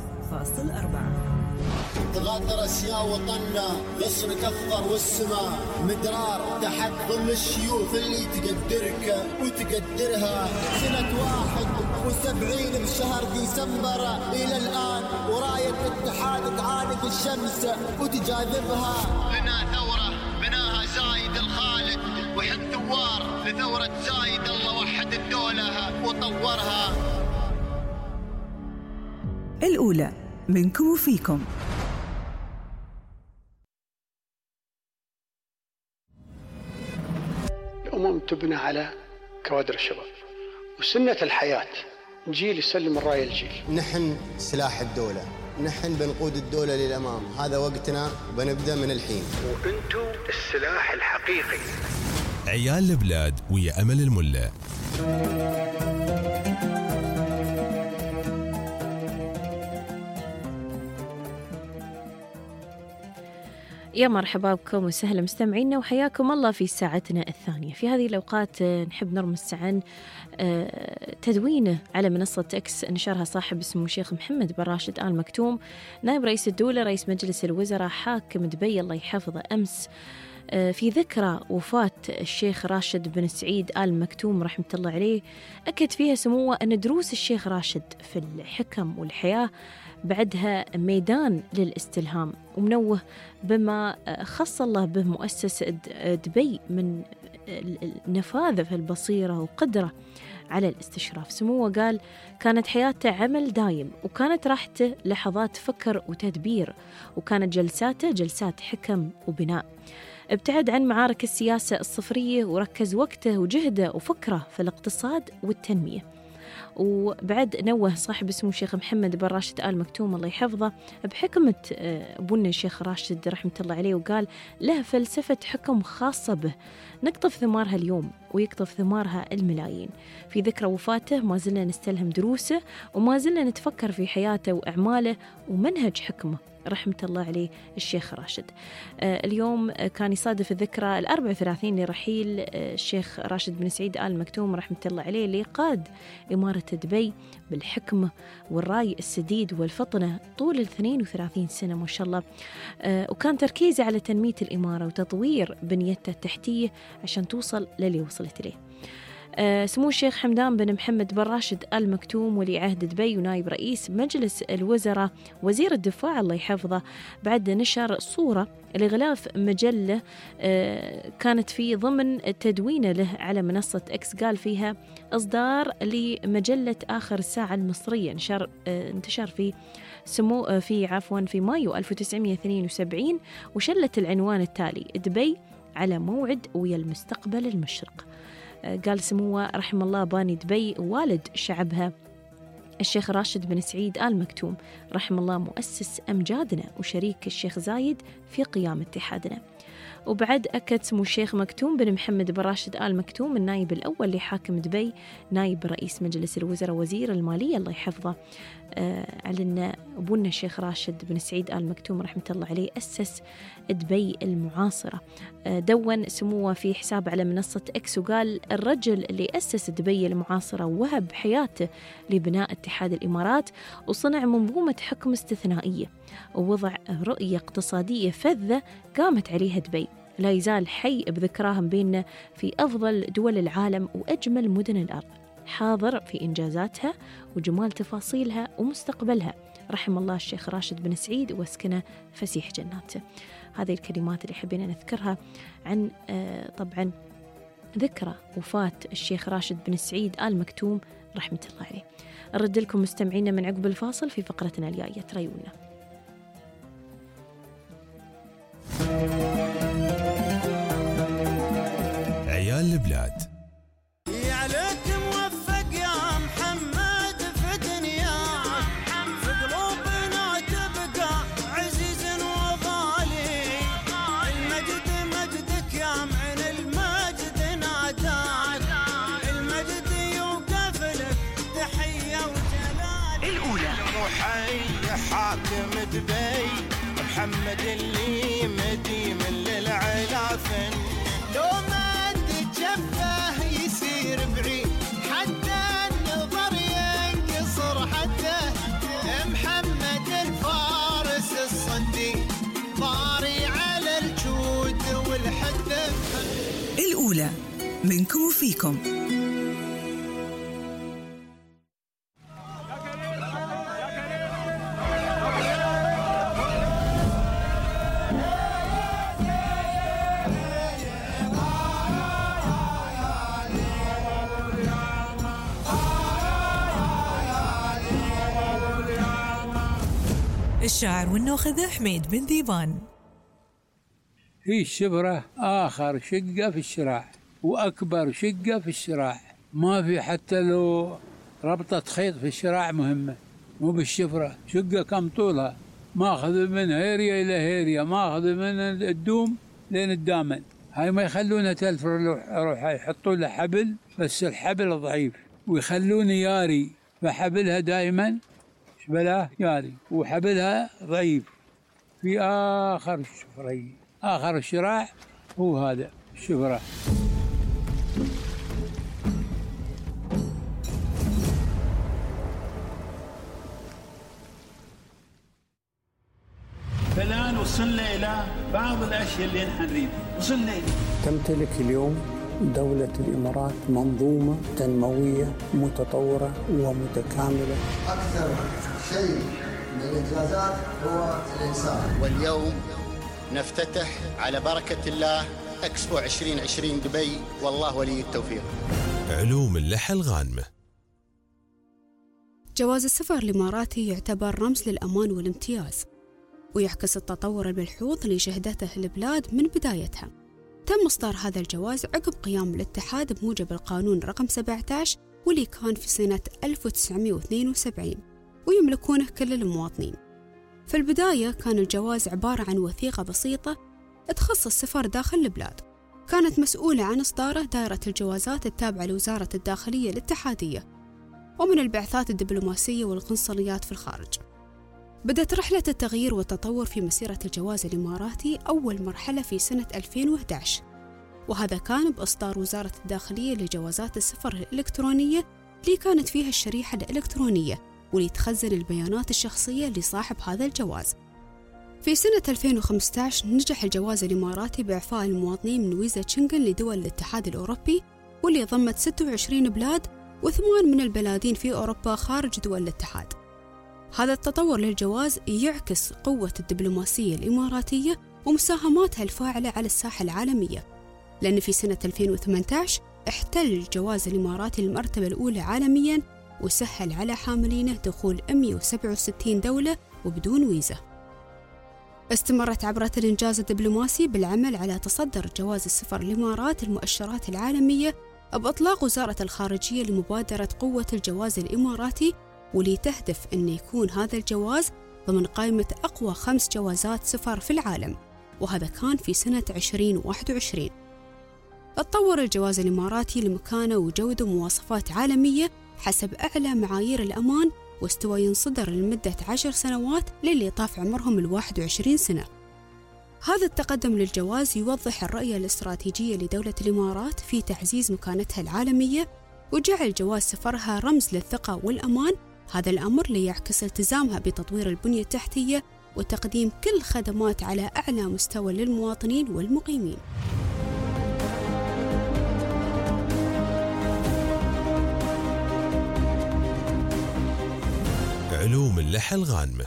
B: 7.4 تغادر أسياء وطننا غصنك أخضر والسماء مدرار تحت ظل الشيوخ اللي تقدرك وتقدرها سنة 71 بشهر ديسمبر إلى الآن وراية الاتحاد تعاند الشمس وتجاذبها لنا ثورة بناها زايد الخالد وحن ثوار لثورة زايد الله وحد الدولة وطورها.
E: الأولى منكم وفيكم.
A: الأمم تبنى على كوادر الشباب وسنة الحياة جيل يسلم الراية الجيل.
B: نحن سلاح الدولة، نحن بنقود الدولة للأمام، هذا وقتنا وبنبدأ من الحين.
A: وأنتم السلاح الحقيقي.
C: عيال البلاد ويا أمل الملا.
D: يا مرحبا بكم وسهلا مستمعينا وحياكم الله في ساعتنا الثانية. في هذه الأوقات نحب نرمز عن تدوينه على منصة إكس نشرها صاحب اسمه الشيخ محمد بن راشد آل مكتوم نائب رئيس الدولة رئيس مجلس الوزراء حاكم دبي الله يحفظه أمس في ذكرى وفاة الشيخ راشد بن سعيد آل مكتوم رحمة الله عليه. أكد فيها سموه أن دروس الشيخ راشد في الحكم والحياة بعدها ميدان للاستلهام، ومنوه بما خص الله به مؤسسة دبي من النفاذ في البصيرة وقدرة على الاستشراف. سموه قال كانت حياته عمل دايم وكانت راحته لحظات فكر وتدبير وكانت جلساته جلسات حكم وبناء. ابتعد عن معارك السياسة الصفرية وركز وقته وجهده وفكره في الاقتصاد والتنمية. وبعد نوه صاحب اسمه الشيخ محمد بن راشد آل مكتوم الله يحفظه بحكمة أبونا الشيخ راشد رحمة الله عليه، وقال له فلسفة حكم خاصة به نقطف ثمارها اليوم ويقطف ثمارها الملايين. في ذكرى وفاته ما زلنا نستلهم دروسه وما زلنا نتفكر في حياته وأعماله ومنهج حكمه رحمة الله عليه الشيخ راشد. اليوم كان يصادف الذكرى 34 لرحيل الشيخ راشد بن سعيد آل مكتوم رحمة الله عليه اللي قاد إمارة دبي بالحكمة والرأي السديد والفطنة طول 32 سنة ما شاء الله. وكان تركيزه على تنمية الإمارة وتطوير بنيتها التحتية عشان توصل للي وصلت إليه. سمو الشيخ حمدان بن محمد بن راشد آل مكتوم ولي عهد دبي ونائب رئيس مجلس الوزراء وزير الدفاع الله يحفظه بعد نشر صورة لغلاف مجلة كانت في ضمن تدوينه له على منصة إكس، قال فيها إصدار لمجلة آخر الساعة المصرية انتشر في مايو 1972 وشلت العنوان التالي دبي على موعد ويا المستقبل المشرق. قال سموه رحم الله باني دبي والد شعبها الشيخ راشد بن سعيد آل مكتوم رحم الله مؤسس أمجادنا وشريك الشيخ زايد في قيام اتحادنا. وبعد أكد سمو الشيخ مكتوم بن محمد بن راشد آل مكتوم النائب الأول لحاكم دبي نائب رئيس مجلس الوزراء وزير المالية الله يحفظه على أن أبونا الشيخ راشد بن سعيد آل مكتوم رحمة الله عليه أسس دبي المعاصرة. دون سموه في حساب على منصة إكس وقال الرجل اللي أسس دبي المعاصرة ووهب حياته لبناء اتحاد الإمارات وصنع منظومة حكم استثنائية ووضع رؤية اقتصادية فذة قامت عليها دبي لا يزال حي بذكراهم بيننا في أفضل دول العالم وأجمل مدن الأرض، حاضر في إنجازاتها وجمال تفاصيلها ومستقبلها. رحم الله الشيخ راشد بن سعيد واسكنه فسيح جناته. هذه الكلمات اللي حبينا نذكرها عن طبعا ذكرى وفاة الشيخ راشد بن سعيد آل مكتوم رحمة الله عليه. أرد لكم مستمعينا من عقب الفاصل في فقرتنا الجاية، تريونا.
C: عيال البلاد
O: حاكم دبي محمد اللي مديم للعلافن، لو ما تجفه يسير بعيد حتى النظر ينقصر حتى. محمد الفارس الصدي ضاري على الجود والحد.
E: الأولى منكم وفيكم.
P: الشاعر والنوخذة حميد بن ذيبان.
Q: هي الشبرة آخر شقة في الشراع وأكبر شقة في الشراع، ما في حتى لو ربطة خيط في الشراع مهمة، مو بالشفرة. شقة كم طولها، ماخذ من هيريا إلى هيريا، ماخذ من الدوم لين الدامن. هاي ما يخلونها تلفر، روح يحطون لها حبل، بس الحبل ضعيف، ويخلون ياري، فحبلها دائما شبلاه ياري وحبلها ضعيف. في آخر الشفرة، آخر الشراع هو هذا الشفرة.
R: فالآن وصلنا إلى بعض الأشياء اللي نحن نريد وصلنا إليه.
S: تمتلك اليوم دولة الإمارات منظومة تنموية متطورة ومتكاملة.
B: أكثر شيء من الإنجازات هو الإنسان.
J: واليوم نفتتح على بركة الله إكسبو 2020 دبي، والله ولي التوفيق.
C: علوم اللحى الغانمة.
T: جواز السفر الإماراتي يعتبر رمز للأمان والامتياز، ويعكس التطور الملحوظ اللي شهدته البلاد من بدايتها. تم إصدار هذا الجواز عقب قيام الاتحاد بموجب القانون رقم 17 واللي كان في سنة 1972، ويملكونه كل المواطنين. في البداية كان الجواز عبارة عن وثيقة بسيطة تخص السفر داخل البلاد، كانت مسؤولة عن إصداره دائرة الجوازات التابعة لوزارة الداخلية الاتحادية ومن البعثات الدبلوماسية والقنصليات في الخارج. بدأت رحلة التغيير والتطور في مسيرة الجواز الإماراتي أول مرحلة في سنة 2011، وهذا كان بإصدار وزارة الداخلية لجوازات السفر الإلكترونية اللي كانت فيها الشريحة الإلكترونية واللي تخزن البيانات الشخصية لصاحب هذا الجواز. في سنة 2015 نجح الجواز الإماراتي بإعفاء المواطنين من فيزا شنغن لدول الاتحاد الأوروبي، واللي ضمت 26 بلاد و8 من البلادين في أوروبا خارج دول الاتحاد. هذا التطور للجواز يعكس قوة الدبلوماسية الإماراتية ومساهماتها الفاعلة على الساحة العالمية، لأن في سنة 2018 احتل الجواز الإماراتي المرتبة الأولى عالمياً، وسهل على حاملينه دخول 167 دولة وبدون فيزا. استمرت عبرة الإنجاز الدبلوماسي بالعمل على تصدر جواز السفر الإمارات المؤشرات العالمية بإطلاق وزارة الخارجية لمبادرة قوة الجواز الإماراتي، واللي تهدف أن يكون هذا الجواز ضمن قائمة أقوى 5 جوازات سفر في العالم، وهذا كان في سنة 2021. تطور الجواز الإماراتي لمكانة وجودة ومواصفات عالمية حسب أعلى معايير الأمان، واستوى ينصدر لمدة 10 سنوات للي طاف عمرهم 21 سنة. هذا التقدم للجواز يوضح الرؤية الاستراتيجية لدولة الإمارات في تعزيز مكانتها العالمية، وجعل جواز سفرها رمز للثقة والأمان. هذا الأمر ليعكس التزامها بتطوير البنية التحتية وتقديم كل الخدمات على أعلى مستوى للمواطنين والمقيمين.
C: علوم اللحى الغانمة.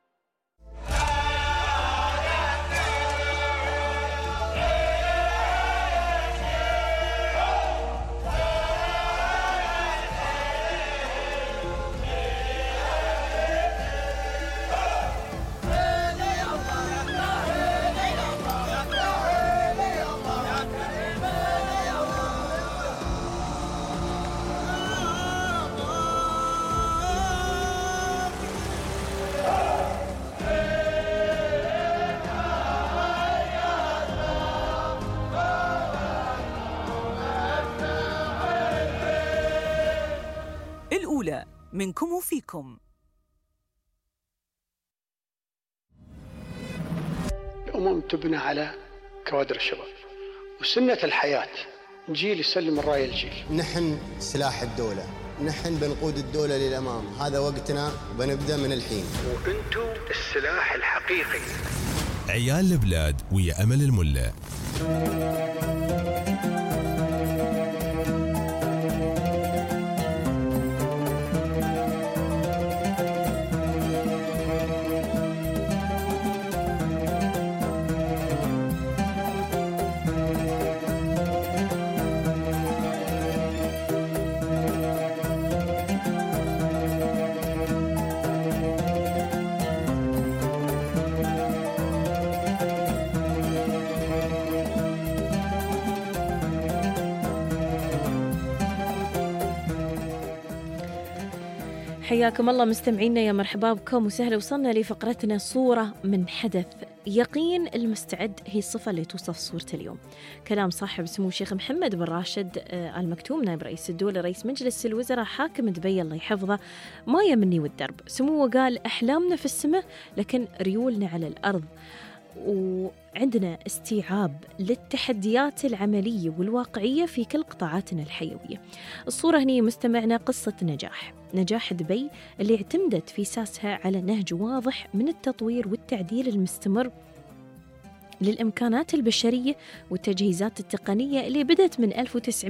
P: الأولى منكم وفيكم.
A: الأمم تبنى على كوادر الشباب، وسنة الحياة جيل يسلم الراية الجيل.
B: نحن سلاح الدولة، نحن بنقود الدولة للأمام، هذا وقتنا وبنبدأ من الحين.
A: وأنتم السلاح الحقيقي.
C: عيال البلاد ويا أمل الملا.
D: حياكم الله مستمعينا، يا مرحبا بكم وسهلا. وصلنا لفقرتنا صورة من حدث. يقين المستعد هي الصفة اللي توصف صورة اليوم. كلام صاحب سمو الشيخ محمد بن راشد آل مكتوم نائب رئيس الدولة رئيس مجلس الوزراء حاكم دبي الله يحفظه، ما يمني والدرب. سموه قال أحلامنا في السماء لكن ريولنا على الأرض، وعندنا استيعاب للتحديات العملية والواقعية في كل قطاعاتنا الحيوية. الصورة هنا مستمعنا قصة نجاح دبي اللي اعتمدت في ساسها على نهج واضح من التطوير والتعديل المستمر للإمكانات البشرية والتجهيزات التقنية اللي بدأت من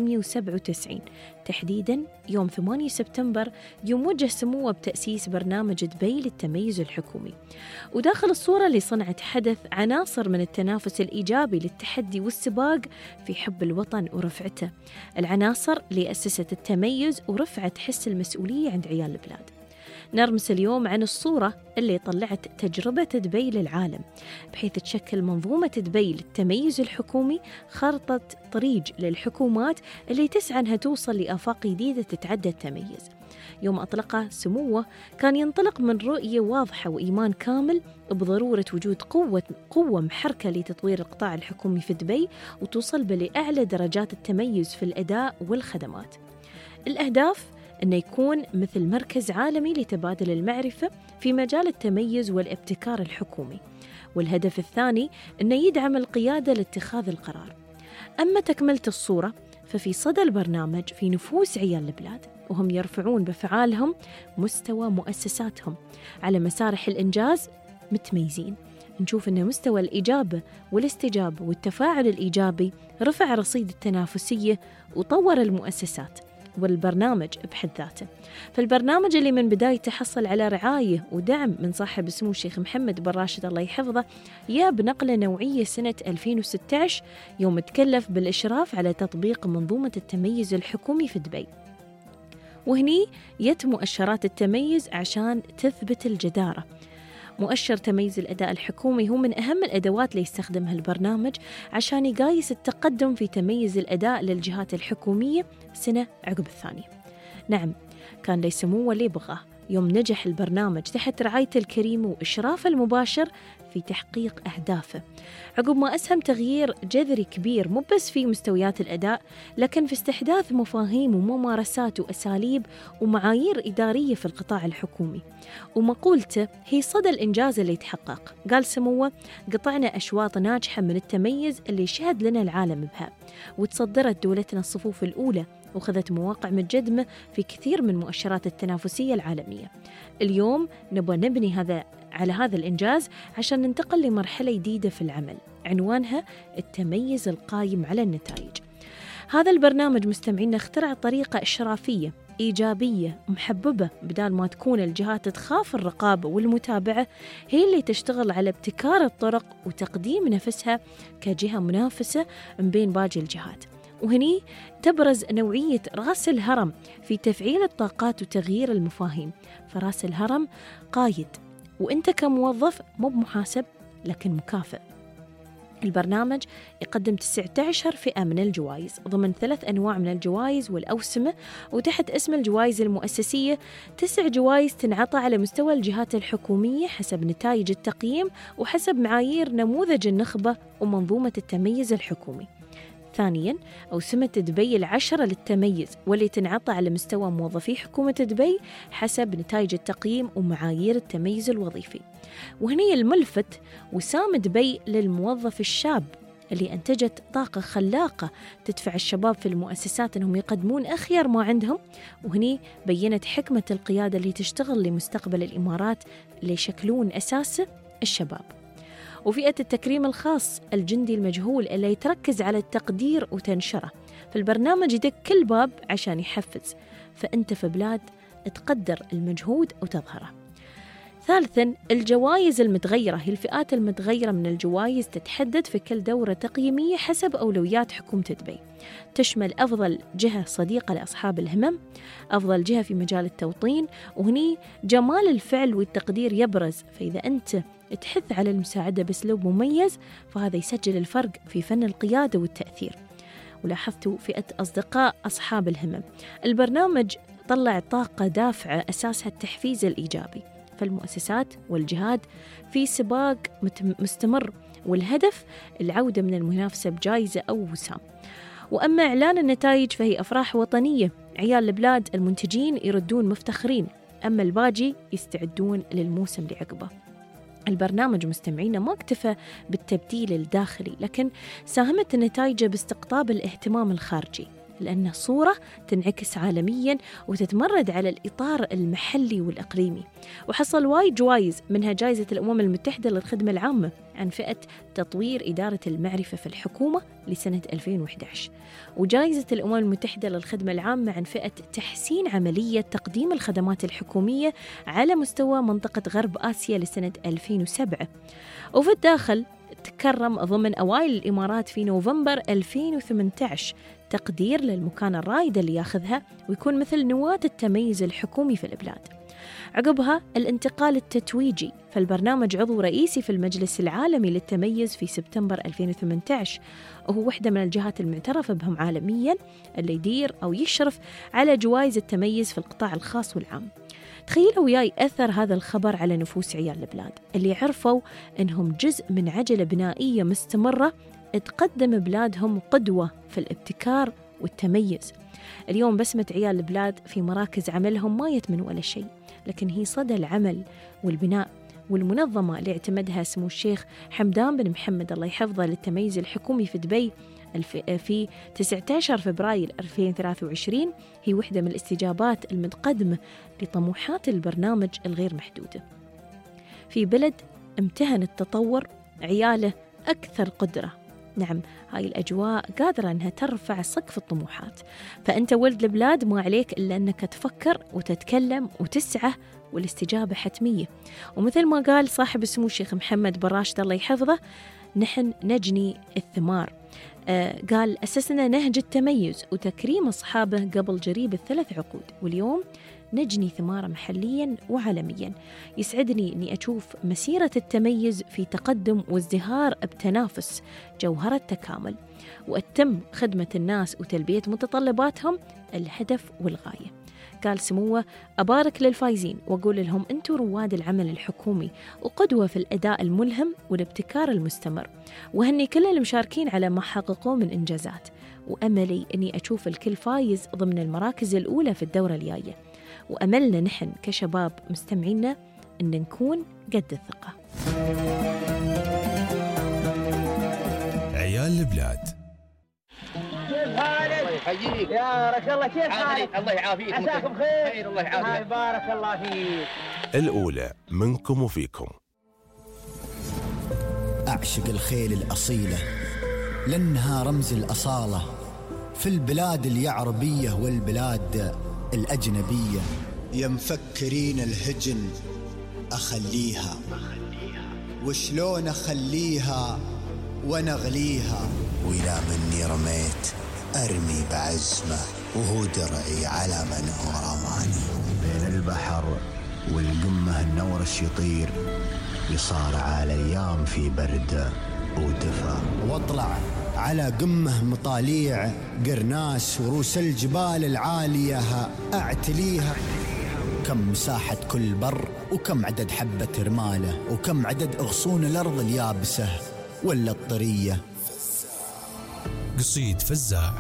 D: 1997 تحديداً يوم 8 سبتمبر، يوم وجه سموه بتأسيس برنامج دبي للتميز الحكومي. وداخل الصورة اللي صنعت حدث عناصر من التنافس الإيجابي للتحدي والسباق في حب الوطن ورفعته، العناصر اللي أسست التميز ورفعت حس المسؤولية عند عيال البلاد. نرمس اليوم عن الصورة اللي طلعت تجربة دبي للعالم، بحيث تشكل منظومة دبي للتميز الحكومي خارطة طريق للحكومات اللي تسعى أنها توصل لآفاق جديدة تتعدى التميز. يوم أطلقه سموه كان ينطلق من رؤية واضحة وإيمان كامل بضرورة وجود قوة محركة لتطوير القطاع الحكومي في دبي وتوصل لأعلى درجات التميز في الأداء والخدمات. الأهداف أنه يكون مثل مركز عالمي لتبادل المعرفة في مجال التميز والابتكار الحكومي، والهدف الثاني أنه يدعم القيادة لاتخاذ القرار. أما تكملة الصورة ففي صدى البرنامج في نفوس عيال البلاد، وهم يرفعون بفعالهم مستوى مؤسساتهم على مسارح الإنجاز متميزين. نشوف أن مستوى الإجابة والاستجابة والتفاعل الإيجابي رفع رصيد التنافسية وطور المؤسسات والبرنامج بحد ذاته. فالبرنامج اللي من بدايته حصل على رعاية ودعم من صاحب سمو الشيخ محمد بن راشد الله يحفظه، يا بنقلة نوعية سنة 2016 يوم تكلف بالإشراف على تطبيق منظومة التميز الحكومي في دبي. وهني يت مؤشرات التميز عشان تثبت الجدارة. مؤشر تميز الأداء الحكومي هو من أهم الأدوات اللي يستخدمها البرنامج عشان يقايس التقدم في تميز الأداء للجهات الحكومية سنة عقب الثانية. نعم، كان لي سموه اللي بغاه يوم نجح البرنامج تحت رعايته الكريمة وإشرافه المباشر في تحقيق أهدافه، عقب ما أسهم تغيير جذري كبير مو بس في مستويات الأداء لكن في استحداث مفاهيم وممارسات وأساليب ومعايير إدارية في القطاع الحكومي. ومقولته هي صدى الإنجاز اللي يتحقق. قال سموه قطعنا أشواط ناجحة من التميز اللي شهد لنا العالم بها، وتصدرت دولتنا الصفوف الأولى وخذت مواقع متقدمة في كثير من مؤشرات التنافسية العالمية. اليوم نبغى نبني على هذا الإنجاز عشان ننتقل لمرحلة جديدة في العمل عنوانها التميز القايم على النتائج. هذا البرنامج مستمعينا اخترع طريقة إشرافية إيجابية محببة، بدال ما تكون الجهات تخاف الرقابة والمتابعة هي اللي تشتغل على ابتكار الطرق وتقديم نفسها كجهة منافسة من بين باقي الجهات. وهني تبرز نوعية رأس الهرم في تفعيل الطاقات وتغيير المفاهيم. فرأس الهرم قايد، وإنت كموظف مو بمحاسب لكن مكافئ. البرنامج يقدم 19 فئة من الجوائز ضمن 3 أنواع من الجوائز والأوسمة، وتحت اسم الجوائز المؤسسية 9 جوائز تنعطى على مستوى الجهات الحكومية حسب نتائج التقييم وحسب معايير نموذج النخبة ومنظومة التميز الحكومي. ثانياً، أوسمة دبي العشرة للتميز واللي تنعطى على مستوى موظفي حكومة دبي حسب نتائج التقييم ومعايير التميز الوظيفي. وهني الملفت وسام دبي للموظف الشاب اللي أنتجت طاقة خلاقة تدفع الشباب في المؤسسات أنهم يقدمون أخير ما عندهم. وهني بيّنت حكمة القيادة اللي تشتغل لمستقبل الإمارات اللي يشكلون أساسه الشباب. وفئة التكريم الخاص الجندي المجهول اللي يتركز على التقدير وتنشره، فالبرنامج يدق كل باب عشان يحفز، فأنت في بلاد تقدر المجهود وتظهره. ثالثاً، الجوائز المتغيرة هي الفئات المتغيرة من الجوائز تتحدد في كل دورة تقييمية حسب أولويات حكومة دبي، تشمل أفضل جهة صديقة لأصحاب الهمم، أفضل جهة في مجال التوطين، وهني جمال الفعل والتقدير يبرز. فإذا أنت تحث على المساعدة بأسلوب مميز فهذا يسجل الفرق في فن القيادة والتأثير. ولاحظتوا فئة أصدقاء أصحاب الهمم، البرنامج طلع طاقة دافعة أساسها التحفيز الإيجابي، فالمؤسسات والجهات في سباق مستمر والهدف العودة من المنافسة بجائزة أو وسام. وأما إعلان النتائج فهي أفراح وطنية، عيال البلاد المنتجين يردون مفتخرين، أما الباجي يستعدون للموسم اللي عقبه. البرنامج مستمعينا ما اكتفى بالتبديل الداخلي، لكن ساهمت نتائجه باستقطاب الاهتمام الخارجي، لأنه صورة تنعكس عالمياً وتتمرد على الإطار المحلي والإقليمي. وحصل وايد جوائز، منها جائزة الأمم المتحدة للخدمة العامة عن فئة تطوير إدارة المعرفة في الحكومة لسنة 2011، وجائزة الأمم المتحدة للخدمة العامة عن فئة تحسين عملية تقديم الخدمات الحكومية على مستوى منطقة غرب آسيا لسنة 2007. وفي الداخل تكرم ضمن أوائل الإمارات في نوفمبر 2018 تقدير للمكان الرائد اللي ياخذها ويكون مثل نواة التميز الحكومي في البلاد. عقبها الانتقال التتويجي، فالبرنامج عضو رئيسي في المجلس العالمي للتميز في سبتمبر 2018، وهو واحدة من الجهات المعترفة بهم عالمياً اللي يدير أو يشرف على جوائز التميز في القطاع الخاص والعام. تخيلوا وياي أثر هذا الخبر على نفوس عيال البلاد اللي عرفوا أنهم جزء من عجلة بنائية مستمرة تقدم بلادهم قدوة في الابتكار والتميز. اليوم بسمة عيال البلاد في مراكز عملهم ما يتمن ولا شيء، لكن هي صدى العمل والبناء. والمنظمة اللي اعتمدها سمو الشيخ حمدان بن محمد الله يحفظه للتميز الحكومي في دبي في 19 فبراير 2023 هي واحدة من الاستجابات المتقدمة لطموحات البرنامج الغير محدودة. في بلد امتهن التطور عياله أكثر قدرة. نعم، هاي الأجواء قادرة أنها ترفع سقف الطموحات، فأنت ولد البلاد ما عليك إلا أنك تفكر وتتكلم وتسعى، والاستجابة حتمية. ومثل ما قال صاحب السمو الشيخ محمد بن راشد الله يحفظه، نحن نجني الثمار. قال أسسنا نهج التميز وتكريم أصحابه قبل جريب ال3 عقود، واليوم نجني ثماره محلياً وعالمياً. يسعدني أني أشوف مسيرة التميز في تقدم وازدهار بتنافس جوهرة تكامل، وأتم خدمة الناس وتلبية متطلباتهم الهدف والغاية. قال سموه أبارك للفايزين وأقول لهم أنتم رواد العمل الحكومي وقدوة في الأداء الملهم والابتكار المستمر، وهني كل المشاركين على ما حققوه من إنجازات، وأملي أني أشوف الكل فايز ضمن المراكز الأولى في الدورة الجاية. وأملنا نحن كشباب مستمعينا أن نكون قد الثقة.
C: عيال البلاد.
U: كيف حالك؟ الله يحييك يا بارك الله. كيف حالك؟ الله يعافيك. عساكم خير. الله يعافيك. بارك الله فيك.
C: الأولى منكم وفيكم.
J: أعشق الخيل الأصيلة لأنها رمز الأصالة في البلاد اليعربية والبلاد الأجنبية. يا مفكرين الهجن أخليها، وشلون أخليها ونغليها، وإلى مني رميت أرمي بعزمه وهو درعي على من هو رماني. بين البحر والقمة النورش يطير، يصارع الأيام في برد ودفا، واطلع على قمة مطاليع قرناس وروس الجبال العالية أعتليها. كم مساحة كل بر، وكم عدد حبة رمالة، وكم عدد أغصون الأرض اليابسة ولا الطرية.
C: قصيد فزاع.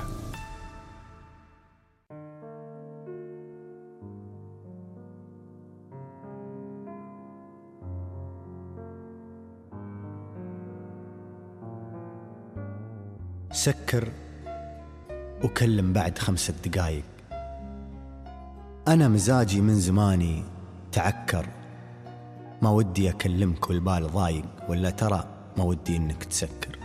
B: سكر وكلم بعد 5 دقايق. أنا مزاجي من زماني تعكر، ما ودي أكلمك والبال ضايق، ولا ترى ما ودي إنك تسكر.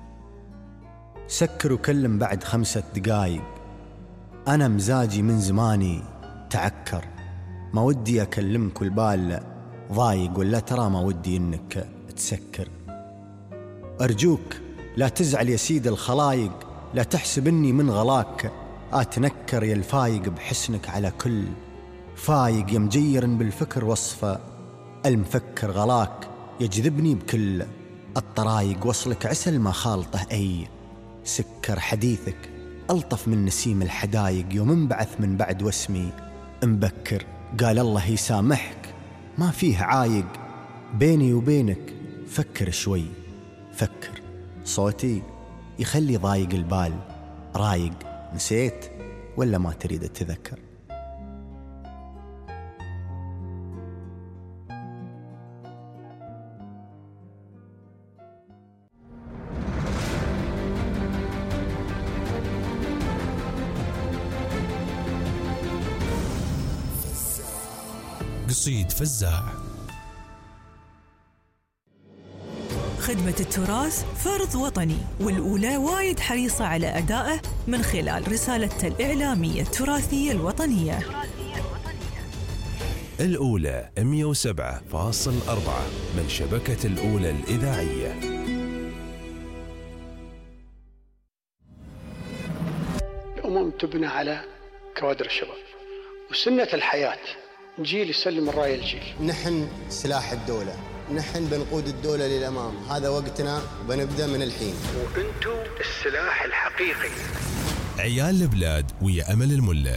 B: سكر وكلم بعد 5 دقايق. أنا مزاجي من زماني تعكر، ما ودي أكلمك والبال ضايق، ولا ترى ما ودي إنك تسكر. أرجوك لا تزعل يا سيد الخلايق، لا تحسب إني من غلاك أتنكر يا الفايق بحسنك على كل فايق، يا مجير بالفكر وصفه المفكر غلاك، يجذبني بكل الطرايق، وصلك عسل ما خالطه أي سكر. حديثك ألطف من نسيم الحدايق، يوم انبعث من بعد واسمي مبكر. قال الله يسامحك ما فيه عايق، بيني وبينك فكر شوي فكر. صوتي يخلي ضايق البال رايق، نسيت ولا ما تريد تذكر؟
C: قصيد فزاع.
P: خدمة التراث فرض وطني، والأولى وايد حريصة على أدائه من خلال رسالته الإعلامية التراثية الوطنية.
C: الأولى 107.4 من شبكة الأولى الإذاعية.
A: الأمم تبنى على كوادر الشباب، وسنة الحياة جيل يسلم الراية الجيل.
B: نحن سلاح الدولة، نحن بنقود الدولة للأمام، هذا وقتنا بنبدأ من الحين.
A: وأنتم السلاح الحقيقي.
C: عيال البلاد ويا أمل الملا.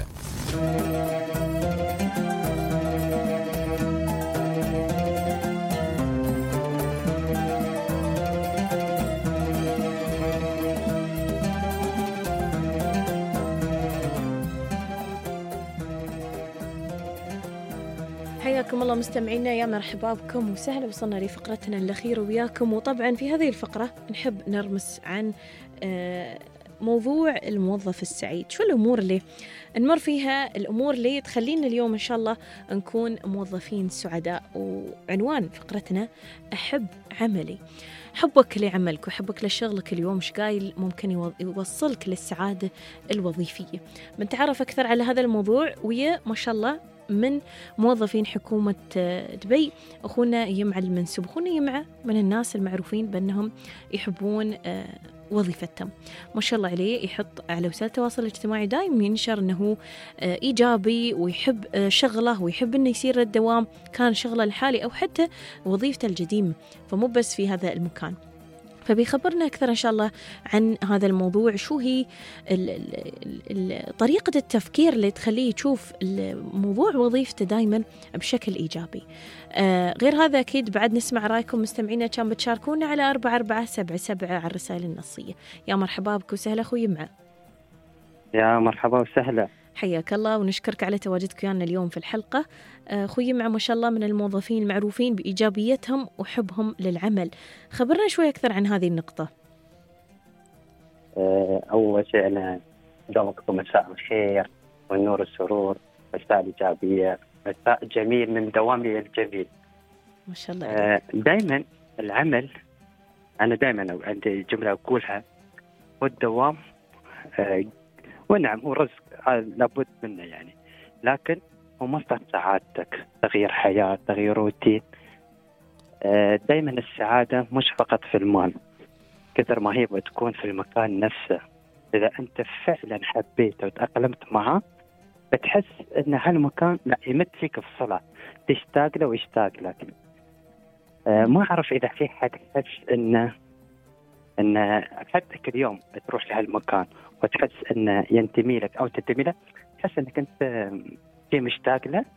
D: حياكم الله مستمعينا، يا مرحبا بكم وسهلا. وصلنا لفقرتنا الأخيرة وياكم، وطبعا في هذه الفقرة نحب نرمس عن موضوع الموظف السعيد. شو الأمور اللي نمر فيها، الأمور اللي تخلينا اليوم إن شاء الله نكون موظفين سعداء. وعنوان فقرتنا أحب عملي. حبك لعملك وحبك لشغلك اليوم شقايل ممكن يوصلك للسعادة الوظيفية. بنتعرف أكثر على هذا الموضوع ويا ما شاء الله من موظفين حكومة دبي. أخونا يمع المنسوب. أخونا يمع من الناس المعروفين بأنهم يحبون وظيفتهم، ما شاء الله عليه. يحط على وسائل التواصل الاجتماعي دائما ينشر أنه إيجابي ويحب شغله ويحب أنه يصير الدوام، كان شغله الحالي أو حتى وظيفته القديمة، فمو بس في هذا المكان. فبيخبرنا أكثر إن شاء الله عن هذا الموضوع، شو هي طريقة التفكير اللي تخليه يشوف الموضوع وظيفته دايما بشكل إيجابي. غير هذا أكيد بعد نسمع رأيكم مستمعينا، كان بتشاركونا على 4477 على الرسائل النصية. يا مرحبا بك وسهلا أخوي يمع.
G: يا مرحبا وسهلا،
D: حياك الله ونشكرك على تواجدك ويانا اليوم في الحلقة. أخوي يمع ما شاء الله من الموظفين المعروفين بإيجابيتهم وحبهم للعمل، خبرنا شوي أكثر عن هذه النقطة.
G: أول شيء أنا دومكم مساء الخير والنور والسرور، مساء الإيجابية، مساء جميل من دوامي الجميل
D: ما شاء الله.
G: دائما العمل، أنا دائما عندي جملة أقولها، والدوام ونعم هو رزق لابد منه يعني، لكن هو مصدر سعادتك، تغيير حياة، تغيير روتين. دائما السعادة مش فقط في المال، كثر ما هي بتكون في المكان نفسه. إذا أنت فعلا حبيته وتأقلمت معه بتحس أن هالمكان لا يمد فيك الصلة، تشتاق له ويشتاق لك. ما أعرف إذا في حد يحس أن حتى كل يوم تروح لهالمكان وتحس أنه ينتمي لك أو تنتمي له، تحس أنك أنت مشتاق له.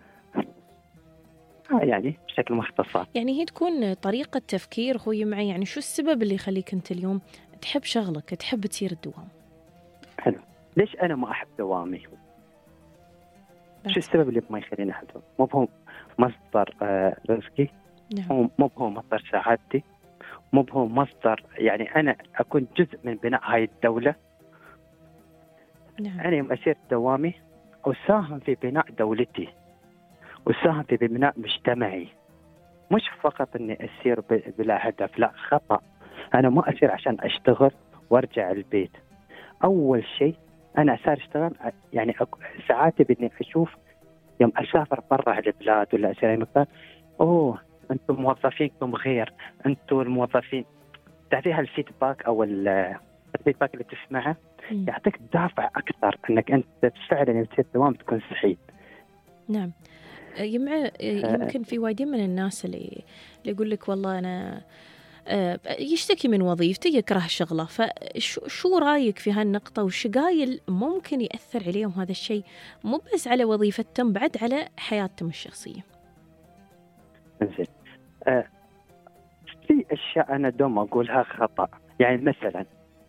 G: يعني بشكل مختصر،
D: يعني هي تكون طريقة تفكير أخوي معي. يعني شو السبب اللي يخليك أنت اليوم تحب شغلك، تحب تسير الدوام؟
G: ليش أنا ما أحب دوامي؟ شو السبب اللي ما يخليني أحب دوامي؟ مو هو مصدر رزقي، مو هو مصدر سعادتي، مو هو مصدر يعني أنا أكون جزء من بناء هاي الدولة. أنا يوم أسير دوامي أساهم في بناء دولتي، أساهم في بناء مجتمعي، مش فقط إني أسير بلا هدف. لا، خطأ. أنا ما أسير عشان أشتغل وأرجع البيت. أول شيء أنا أسير أشتغل يعني ساعاتي بإني أشوف يوم أسافر برا البلاد ولا أسير أي مكان، أوه أنتم موظفينكم غير، أنتم الموظفين. تعطيها الفيدباك أو الفيدباك اللي تسمعه يعطيك دافع أكثر أنك أنت فعلا يوم تصير دوام تكون سعيد.
D: نعم. يمكن في وايدين من الناس اللي يقول لك والله أنا يشتكي من وظيفته، يكره شغله، فشو رأيك في هالنقطة؟ والشقايل ممكن يأثر عليهم هذا الشيء مو بس على وظيفتهم، بعد على حياتهم الشخصية.
G: زين. في أشياء أنا دوم أقولها خطأ. يعني مثلا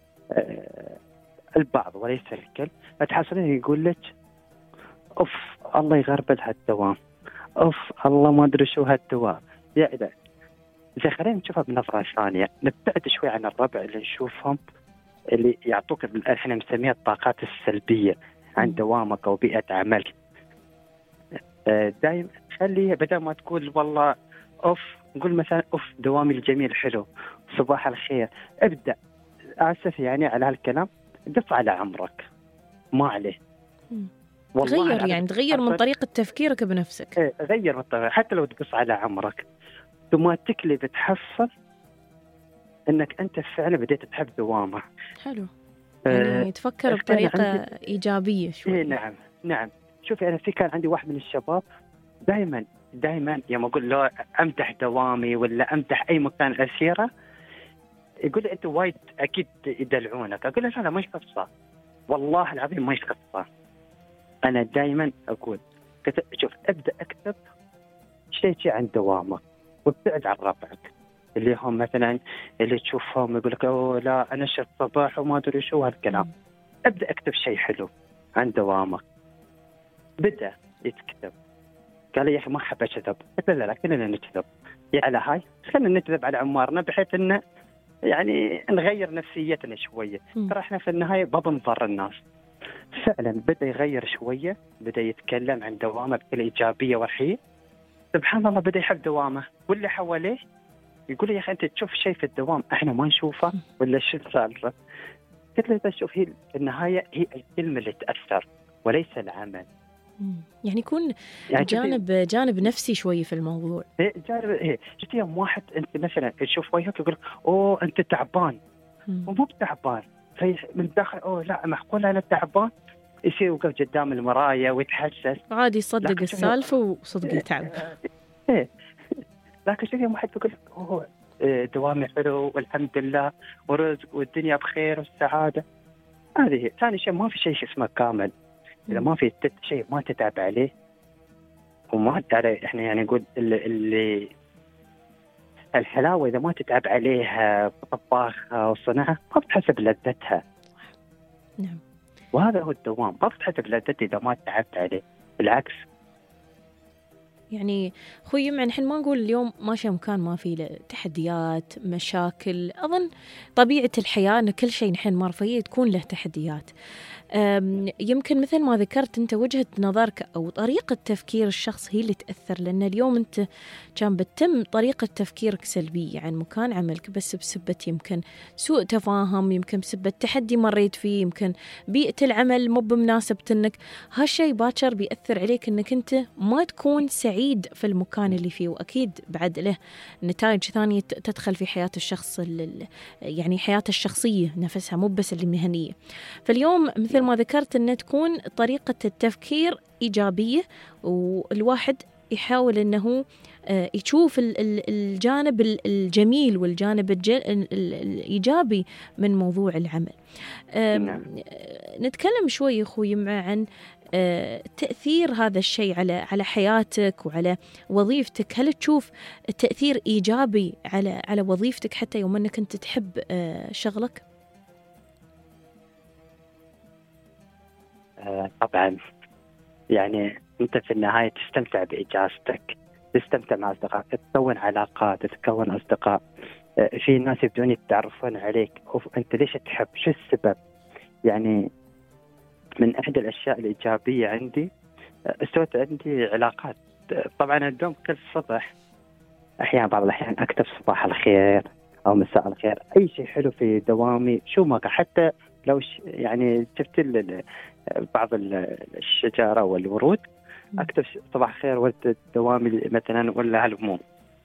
G: البعض وليس الكل تحصلين يقول لك أوف الله يغربل هالدوام، أوف الله ما أدري شو هالدوام. يعني زي خلينا نشوفها بنظرة ثانية، نبتعد شوي عن الربع اللي نشوفهم اللي يعطوك احنا نسميها الطاقات السلبية عن دوامك أو بيئة عملك. دايم خلي بدل ما تقول والله أوف، نقول مثلا أوف دوامي الجميل حلو، صباح الخير. ابدأ، آسف يعني على هالكلام، دف على عمرك ما عليه.
D: غير يعني تغير من طريقة تفكيرك بنفسك.
G: غير من طريقة، حتى لو تقص على عمرك اوتوماتيكلي بتحصل انك انت فعلا بديت تحب دوامه.
D: حلو. يعني تفكر بطريقة إيجابية شوي.
G: نعم. شوفي أنا كان عندي واحد من الشباب دائما يوم أقول له أمدح دوامي ولا أمدح أي مكان أسيره، يقول لي أنت وايد أكيد يدلعونك. أقول له لا مش قصة، والله العظيم مش قصة. أنا دائما أقول شوف، أبدأ أكتب شيء عن دوامك وابتعد عن ربعك اللي هم مثلا اللي تشوفهم يقول لك أوه لا أنا شفت صباح وما أدري شو هالكلام. أبدأ أكتب شيء حلو عن دوامك. بدأ يتكتب، قال لي يا أخي ما أحب أكذب. قلت له لا كلنا نكذب، على هاي خلينا نكذب على عمارنا بحيث إنه يعني نغير نفسيتنا شوية. ترى إحنا في النهاية بنضر الناس. فعلا بدأ يغير شوية، بدأ يتكلم عن دوامه بكل إيجابية ورحية. سبحان الله بدأ يحب دوامه، واللي حواليه يقول لي يا أخي أنت تشوف شيء في الدوام إحنا ما نشوفه ولا شو السالفة؟ قلت له شوف، هي في النهاية هي الكلمة اللي تأثر وليس العمل.
D: يعني يكون يعني جانب نفسي شوي في الموضوع.
G: جانب شفت يوم واحد أنت مثلا تشوف وجهك يقول أوه أنت تعبان، ومو بتعبان من داخل أوه لا معقول أنا تعبان، يصير يوقف قدام المراية ويتحسس
D: عادي، يصدق السالفة وصدق يتعب.
G: لكن شوف يوم واحد يقول أوه دوامي حلو والحمد لله ورزق والدنيا بخير والسعادة. هذه ثاني شيء، ما في شيء اسمه كامل. إذا ما في شيء ما تتعب عليه وما تعرف، إحنا يعني نقول اللي الحلاوة إذا ما تتعب عليها بطباخها وصنعها ما بتحسب لذتها.
D: نعم.
G: وهذا هو الدوام، ما بتحسب لذتها إذا ما تعبت عليه، بالعكس.
D: يعني خوي نحن ما نقول اليوم ماشي مكان ما فيه تحديات مشاكل. أظن طبيعة الحياة أن كل شيء نحن نمر فيه تكون له تحديات. يمكن مثل ما ذكرت أنت وجهة نظرك أو طريقة تفكير الشخص هي اللي تأثر، لأن اليوم أنت كان بتتم طريقة تفكيرك سلبية عن مكان عملك بس بسبة يمكن سوء تفاهم، يمكن بسبة تحدي مريت فيه، يمكن بيئة العمل مو بمناسبتك. هالشيء باكر بيأثر عليك أنك أنت ما تكون سعيد في المكان اللي فيه، وأكيد بعد له نتائج ثانية تدخل في حياة الشخص، يعني حياته الشخصية نفسها مو بس المهنية. فاليوم مثل ما ذكرت أن تكون طريقة التفكير إيجابية، والواحد يحاول أنه يشوف الجانب الجميل والجانب الإيجابي من موضوع العمل. نتكلم شوي أخوي عن تأثير هذا الشيء على حياتك وعلى وظيفتك. هل تشوف تأثير إيجابي على وظيفتك حتى يوم أنك أنت تحب شغلك؟
G: طبعا يعني أنت في النهاية تستمتع بإجازتك، تستمتع مع أصدقائك، تكون علاقات، تكون أصدقاء. في ناس يبدون يتعرفون عليك، أنت ليش تحب، شو السبب. يعني من أحد الأشياء الإيجابية عندي استوت عندي علاقات. طبعا الدوام كل صبح، أحيانا بعض الأحيان أكتب صباح الخير أو مساء الخير، أي شيء حلو في دوامي شو ما كان، حتى لو يعني شفت بعض الشجرة والورود أكتب صباح خير ورد دوامي مثلا ولا هالأمور.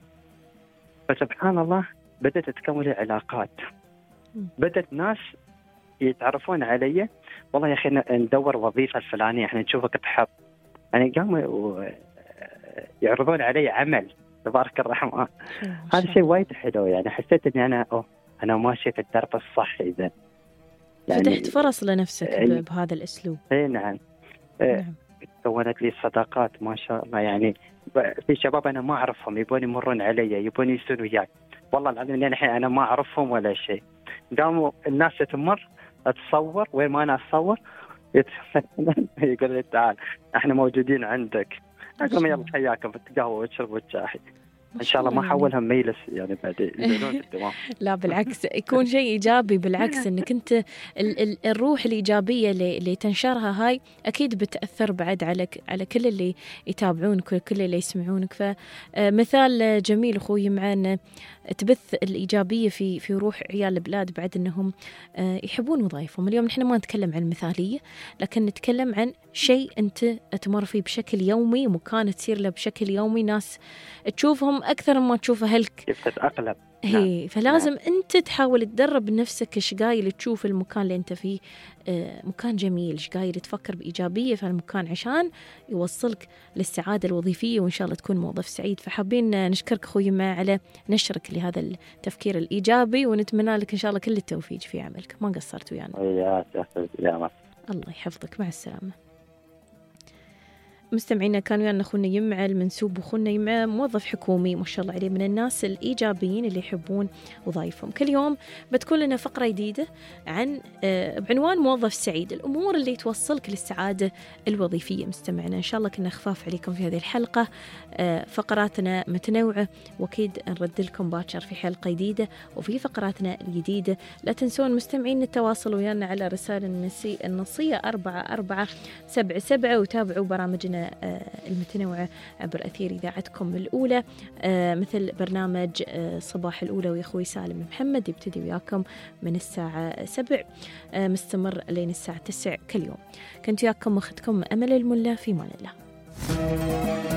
G: فسبحان الله بدأت تتكون لي علاقات، بدأت ناس يتعرفون علي، والله يا أخي ندور وظيفة الفلانية، احنا نشوفك تحب، يعني قاموا يعرضون علي عمل تبارك الرحمن. هذا شيء وايد حلو، يعني حسيت اني انا ماشي في الدرب الصح. اذا
D: يعني فتحت فرص لنفسك بهذا الاسلوب.
G: اي نعم. كونت لي صداقات ما شاء الله، يعني في شباب انا ما اعرفهم يبون يمرون علي، يبون يسون وياي، والله العظيم يعني الحين انا ما اعرفهم ولا شيء، قاموا الناس تمر اتصور وين ما انا اتصور يقول لي تعال احنا موجودين عندك، اقول يلا حياكم القهوه واشربوا الشاي. ان شاء الله ما حولهم ميلس يعني بعد يزيدون في الدوام.
D: لا بالعكس يكون شيء ايجابي، بالعكس انك انت الروح الايجابيه اللي تنشرها هاي اكيد بتاثر بعد على كل اللي يتابعونك وكل اللي يسمعونك. فمثال جميل اخوي معنا تبث الايجابيه في روح عيال البلاد، بعد انهم يحبون وظائفهم. اليوم نحن ما نتكلم عن مثاليه، لكن نتكلم عن شيء انت تمر فيه بشكل يومي، مكان تسير له بشكل يومي، ناس تشوفهم اكثر ما تشوف اهلك،
G: كيف تتاقلم.
D: هي فلازم انت تحاول تدرب نفسك ايش قايل تشوف المكان اللي انت فيه مكان جميل، ايش قايل تفكر بايجابيه في المكان عشان يوصلك للسعاده الوظيفيه، وان شاء الله تكون موظف سعيد. فحابين نشكرك اخوي ما على نشرك لهذا التفكير الايجابي، ونتمنى لك ان شاء الله كل التوفيق في عملك، ما قصرت ويانا.
G: يا
D: الله يحفظك، مع السلامه. مستمعينا كان ويانا أخونا يمع المنسوب، وأخونا يمع موظف حكومي ما شاء الله عليه، من الناس الإيجابيين اللي يحبون وظائفهم. كل يوم بتكون لنا فقرة جديدة بعنوان موظف سعيد، الأمور اللي توصلك للسعادة الوظيفية. مستمعينا إن شاء الله كنا خفاف عليكم في هذه الحلقة، فقراتنا متنوعة، وأكيد نرد لكم باكر في حلقة جديدة وفي فقراتنا الجديدة. لا تنسون مستمعين التواصل ويانا على رسالة النصية 4477، وتابعوا برامجنا المتنوعة عبر أثير إذاعتكم الأولى، مثل برنامج صباح الأولى ويا أخوي سالم محمد، يبتدي وياكم من الساعة 7 مستمر لين الساعة 9 كل يوم. كنت وياكم أختكم أمل الملا، في مان الله.